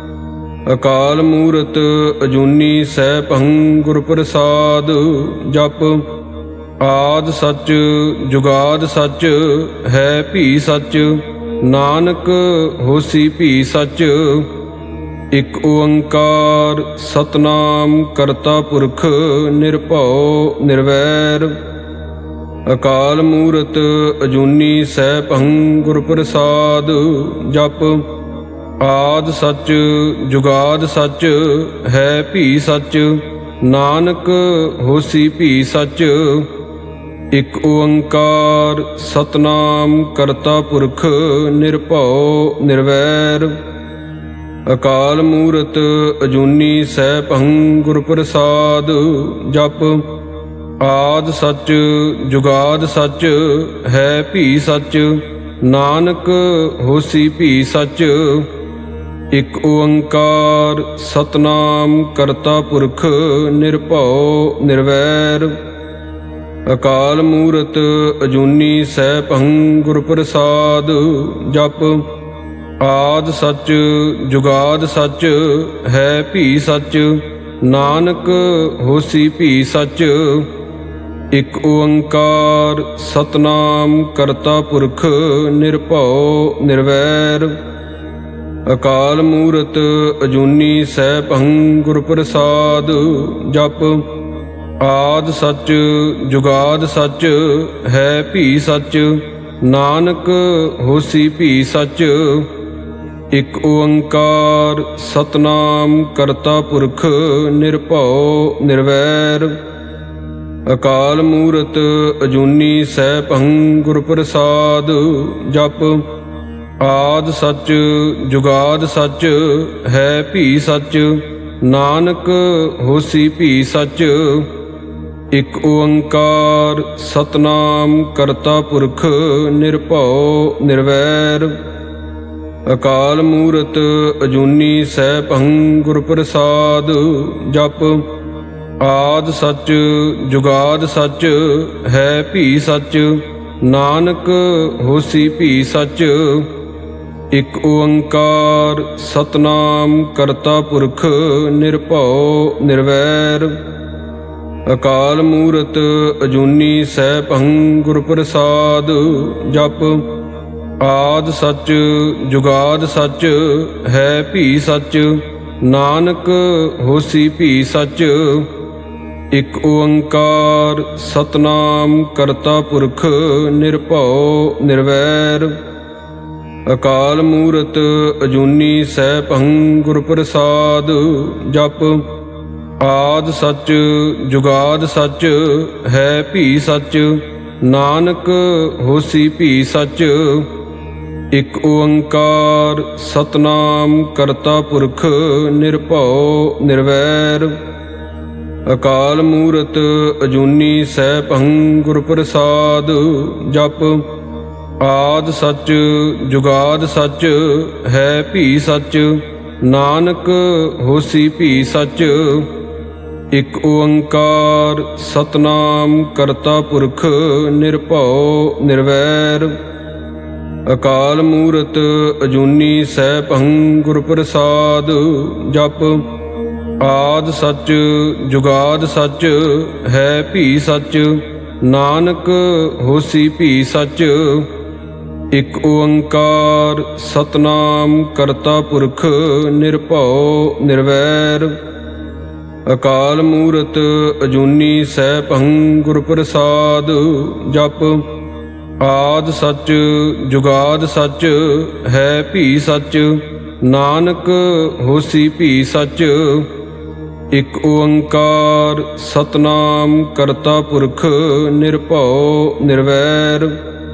ਅਕਾਲ ਮੂਰਤ ਅਜੂਨੀ ਸੈਭੰ ਗੁਰ ਪ੍ਰਸਾਦ। ਜਪੁ ਆਦਿ ਸੱਚ ਜੁਗਾਦਿ ਸੱਚ ਹੈ ਭੀ ਸੱਚ, ਨਾਨਕ ਹੋਸੀ ਭੀ ਸੱਚ। ਇਕ ਓੰਕਾਰ ਸਤਿਨਾਮ ਕਰਤਾ ਪੁਰਖ ਨਿਰਭਉ ਨਿਰਵੈਰ, ਅਕਾਲ ਮੂਰਤ ਅਜੂਨੀ ਸੈਭੰ ਗੁਰ ਪ੍ਰਸਾਦ। ਜਪੁ ਆਦਿ ਸੱਚ ਜੁਗਾਦਿ ਸੱਚ ਹੈ ਭੀ ਸੱਚ, ਨਾਨਕ ਹੋਸੀ ਭੀ ਸੱਚ। ਇਕ ਓੰਕਾਰ ਸਤਿਨਾਮ ਕਰਤਾ ਪੁਰਖ ਨਿਰਭਉ ਨਿਰਵੈਰ, ਅਕਾਲ ਮੂਰਤ ਅਜੂਨੀ ਸੈਭੰ ਗੁਰ ਪ੍ਰਸਾਦ। ਜਪੁ ਆਦਿ ਸੱਚ ਜੁਗਾਦਿ ਸੱਚ ਹੈ ਭੀ ਸੱਚ, ਨਾਨਕ ਹੋਸੀ ਭੀ ਸੱਚ। ਇਕ ਓੰਕਾਰ ਸਤਿਨਾਮ ਕਰਤਾ ਪੁਰਖ ਨਿਰਭਉ ਨਿਰਵੈਰ, ਅਕਾਲ ਮੂਰਤ ਅਜੂਨੀ ਸੈਭੰ ਗੁਰ ਪ੍ਰਸਾਦ। ਜਪੁ ਆਦਿ ਸੱਚ ਜੁਗਾਦਿ ਸੱਚ ਹੈ ਭੀ ਸੱਚ, ਨਾਨਕ ਹੋਸੀ ਭੀ ਸੱਚ। ਇਕ ਓੰਕਾਰ ਸਤਿਨਾਮ ਕਰਤਾ ਪੁਰਖ ਨਿਰਭਉ ਨਿਰਵੈਰ, ਅਕਾਲ ਮੂਰਤ ਅਜੂਨੀ ਸੈਭੰ ਗੁਰ ਪ੍ਰਸਾਦ। ਜਪੁ ਆਦਿ ਸੱਚ ਜੁਗਾਦਿ ਸੱਚ ਹੈ ਭੀ ਸੱਚ, ਨਾਨਕ ਹੋਸੀ ਭੀ ਸੱਚ। ਇਕ ਓੰਕਾਰ ਸਤਿਨਾਮ ਕਰਤਾ ਪੁਰਖ ਨਿਰਭਉ ਨਿਰਵੈਰ, ਅਕਾਲ ਮੂਰਤ ਅਜੂਨੀ ਸੈਭੰ ਗੁਰ ਪ੍ਰਸਾਦ। ਜਪੁ ਆਦਿ ਸੱਚ ਜੁਗਾਦਿ ਸੱਚ ਹੈ ਭੀ ਸੱਚ, ਨਾਨਕ ਹੋਸੀ ਭੀ ਸੱਚ। ਇਕ ਓੰਕਾਰ ਸਤਿਨਾਮ ਕਰਤਾ ਪੁਰਖ ਨਿਰਭਉ ਨਿਰਵੈਰ, ਅਕਾਲ ਮੂਰਤ ਅਜੂਨੀ ਸੈਭੰ ਗੁਰ ਪ੍ਰਸਾਦ। ਜਪੁ ਆਦਿ ਸੱਚ ਜੁਗਾਦਿ ਸੱਚ ਹੈ ਭੀ ਸੱਚ, ਨਾਨਕ ਹੋਸੀ ਭੀ ਸੱਚ। ਇਕ ਓੰਕਾਰ ਸਤਿਨਾਮ ਕਰਤਾ ਪੁਰਖ ਨਿਰਭਉ ਨਿਰਵੈਰ, ਅਕਾਲ ਮੂਰਤ ਅਜੂਨੀ ਸੈਭੰ ਗੁਰ ਪ੍ਰਸਾਦ। ਜਪੁ ਆਦਿ ਸੱਚ ਜੁਗਾਦਿ ਸੱਚ ਹੈ ਭੀ ਸੱਚ, ਨਾਨਕ ਹੋਸੀ ਭੀ ਸੱਚ। ਇਕ ਓੰਕਾਰ ਸਤਿਨਾਮ ਕਰਤਾ ਪੁਰਖ ਨਿਰਭਉ ਨਿਰਵੈਰ, ਅਕਾਲ ਮੂਰਤ ਅਜੂਨੀ ਸੈਭੰ ਗੁਰ ਪ੍ਰਸਾਦ। ਜਪੁ ਆਦਿ ਸੱਚ ਜੁਗਾਦਿ ਸੱਚ ਹੈ ਭੀ ਸੱਚ, ਨਾਨਕ ਹੋਸੀ ਭੀ ਸੱਚ। ਇਕ ਓੰਕਾਰ ਸਤਿਨਾਮ ਕਰਤਾ ਪੁਰਖ ਨਿਰਭਉ ਨਿਰਵੈਰ, ਅਕਾਲ ਮੂਰਤ ਅਜੂਨੀ ਸੈਭੰ ਗੁਰ ਪ੍ਰਸਾਦ। ਜਪੁ ਆਦਿ ਸੱਚ ਜੁਗਾਦਿ ਸੱਚ ਹੈ ਭੀ ਸੱਚ, ਨਾਨਕ ਹੋਸੀ ਭੀ ਸੱਚ। ਇਕ ਓੰਕਾਰ ਸਤਿਨਾਮ ਕਰਤਾ ਪੁਰਖ ਨਿਰਭਉ ਨਿਰਵੈਰ, ਅਕਾਲ ਮੂਰਤ ਅਜੂਨੀ ਸੈਭੰ ਗੁਰ ਪ੍ਰਸਾਦ। ਜਪੁ ਆਦਿ ਸੱਚ ਜੁਗਾਦਿ ਸੱਚ ਹੈ ਭੀ ਸੱਚ, ਨਾਨਕ ਹੋਸੀ ਭੀ ਸੱਚ। ਇਕ ਓੰਕਾਰ ਸਤਿਨਾਮ ਕਰਤਾ ਪੁਰਖ ਨਿਰਭਉ ਨਿਰਵੈਰ, ਅਕਾਲ ਮੂਰਤ ਅਜੂਨੀ ਸੈਭੰ ਗੁਰ ਪ੍ਰਸਾਦ। ਜਪੁ ਆਦਿ ਸੱਚ ਜੁਗਾਦਿ ਸੱਚ ਹੈ ਭੀ ਸੱਚ, ਨਾਨਕ ਹੋਸੀ ਭੀ ਸੱਚ। ਇਕ ਓੰਕਾਰ ਸਤਿਨਾਮ ਕਰਤਾ ਪੁਰਖ ਨਿਰਭਉ ਨਿਰਵੈਰ,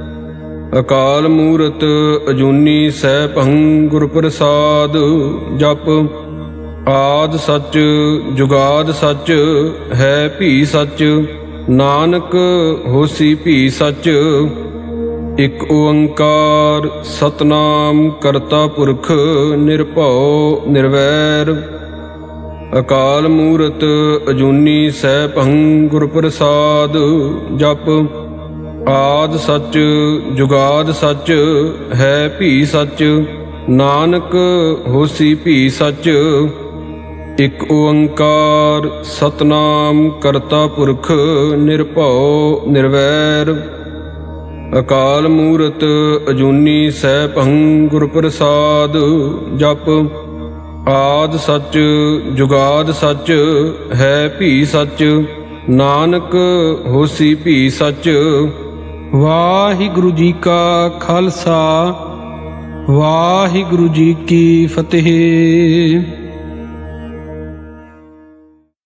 ਅਕਾਲ ਮੂਰਤ ਅਜੂਨੀ ਸੈਭੰ ਗੁਰ ਪ੍ਰਸਾਦ। ਜਪੁ ਆਦਿ ਸੱਚ ਜੁਗਾਦਿ ਸੱਚ ਹੈ ਭੀ ਸੱਚ, ਨਾਨਕ ਹੋਸੀ ਭੀ ਸੱਚ। ਇਕ ਓੰਕਾਰ ਸਤਨਾਮ ਕਰਤਾ ਪੁਰਖ ਨਿਰਭਉ ਨਿਰਵੈਰ ਅਕਾਲ ਮੂਰਤ ਅਜੂਨੀ ਸੈਭੰ ਗੁਰ ਪ੍ਰਸਾਦ। ਜਪ ਆਦਿ ਸੱਚ ਜੁਗਾਦ ਸੱਚ ਹੈ ਭੀ ਸੱਚ ਨਾਨਕ ਹੋਸੀ ਭੀ ਸੱਚ। ਇਕ ਓੰਕਾਰ ਸਤਨਾਮ ਕਰਤਾ ਪੁਰਖ ਨਿਰਭਉ ਨਿਰਵੈਰ ਅਕਾਲ ਮੂਰਤ ਅਜੂਨੀ ਸੈਭੰ ਗੁਰ ਪ੍ਰਸਾਦ। ਜਪ ਆਦਿ ਸੱਚ ਜੁਗਾਦ ਸੱਚ ਹੈ ਭੀ ਸੱਚ ਨਾਨਕ ਹੋਸੀ ਭੀ ਸੱਚ। ਵਾਹਿਗੁਰੂ ਜੀ ਕਾ ਖਾਲਸਾ ਵਾਹਿਗੁਰੂ ਜੀ ਕੀ ਫਤਿਹ।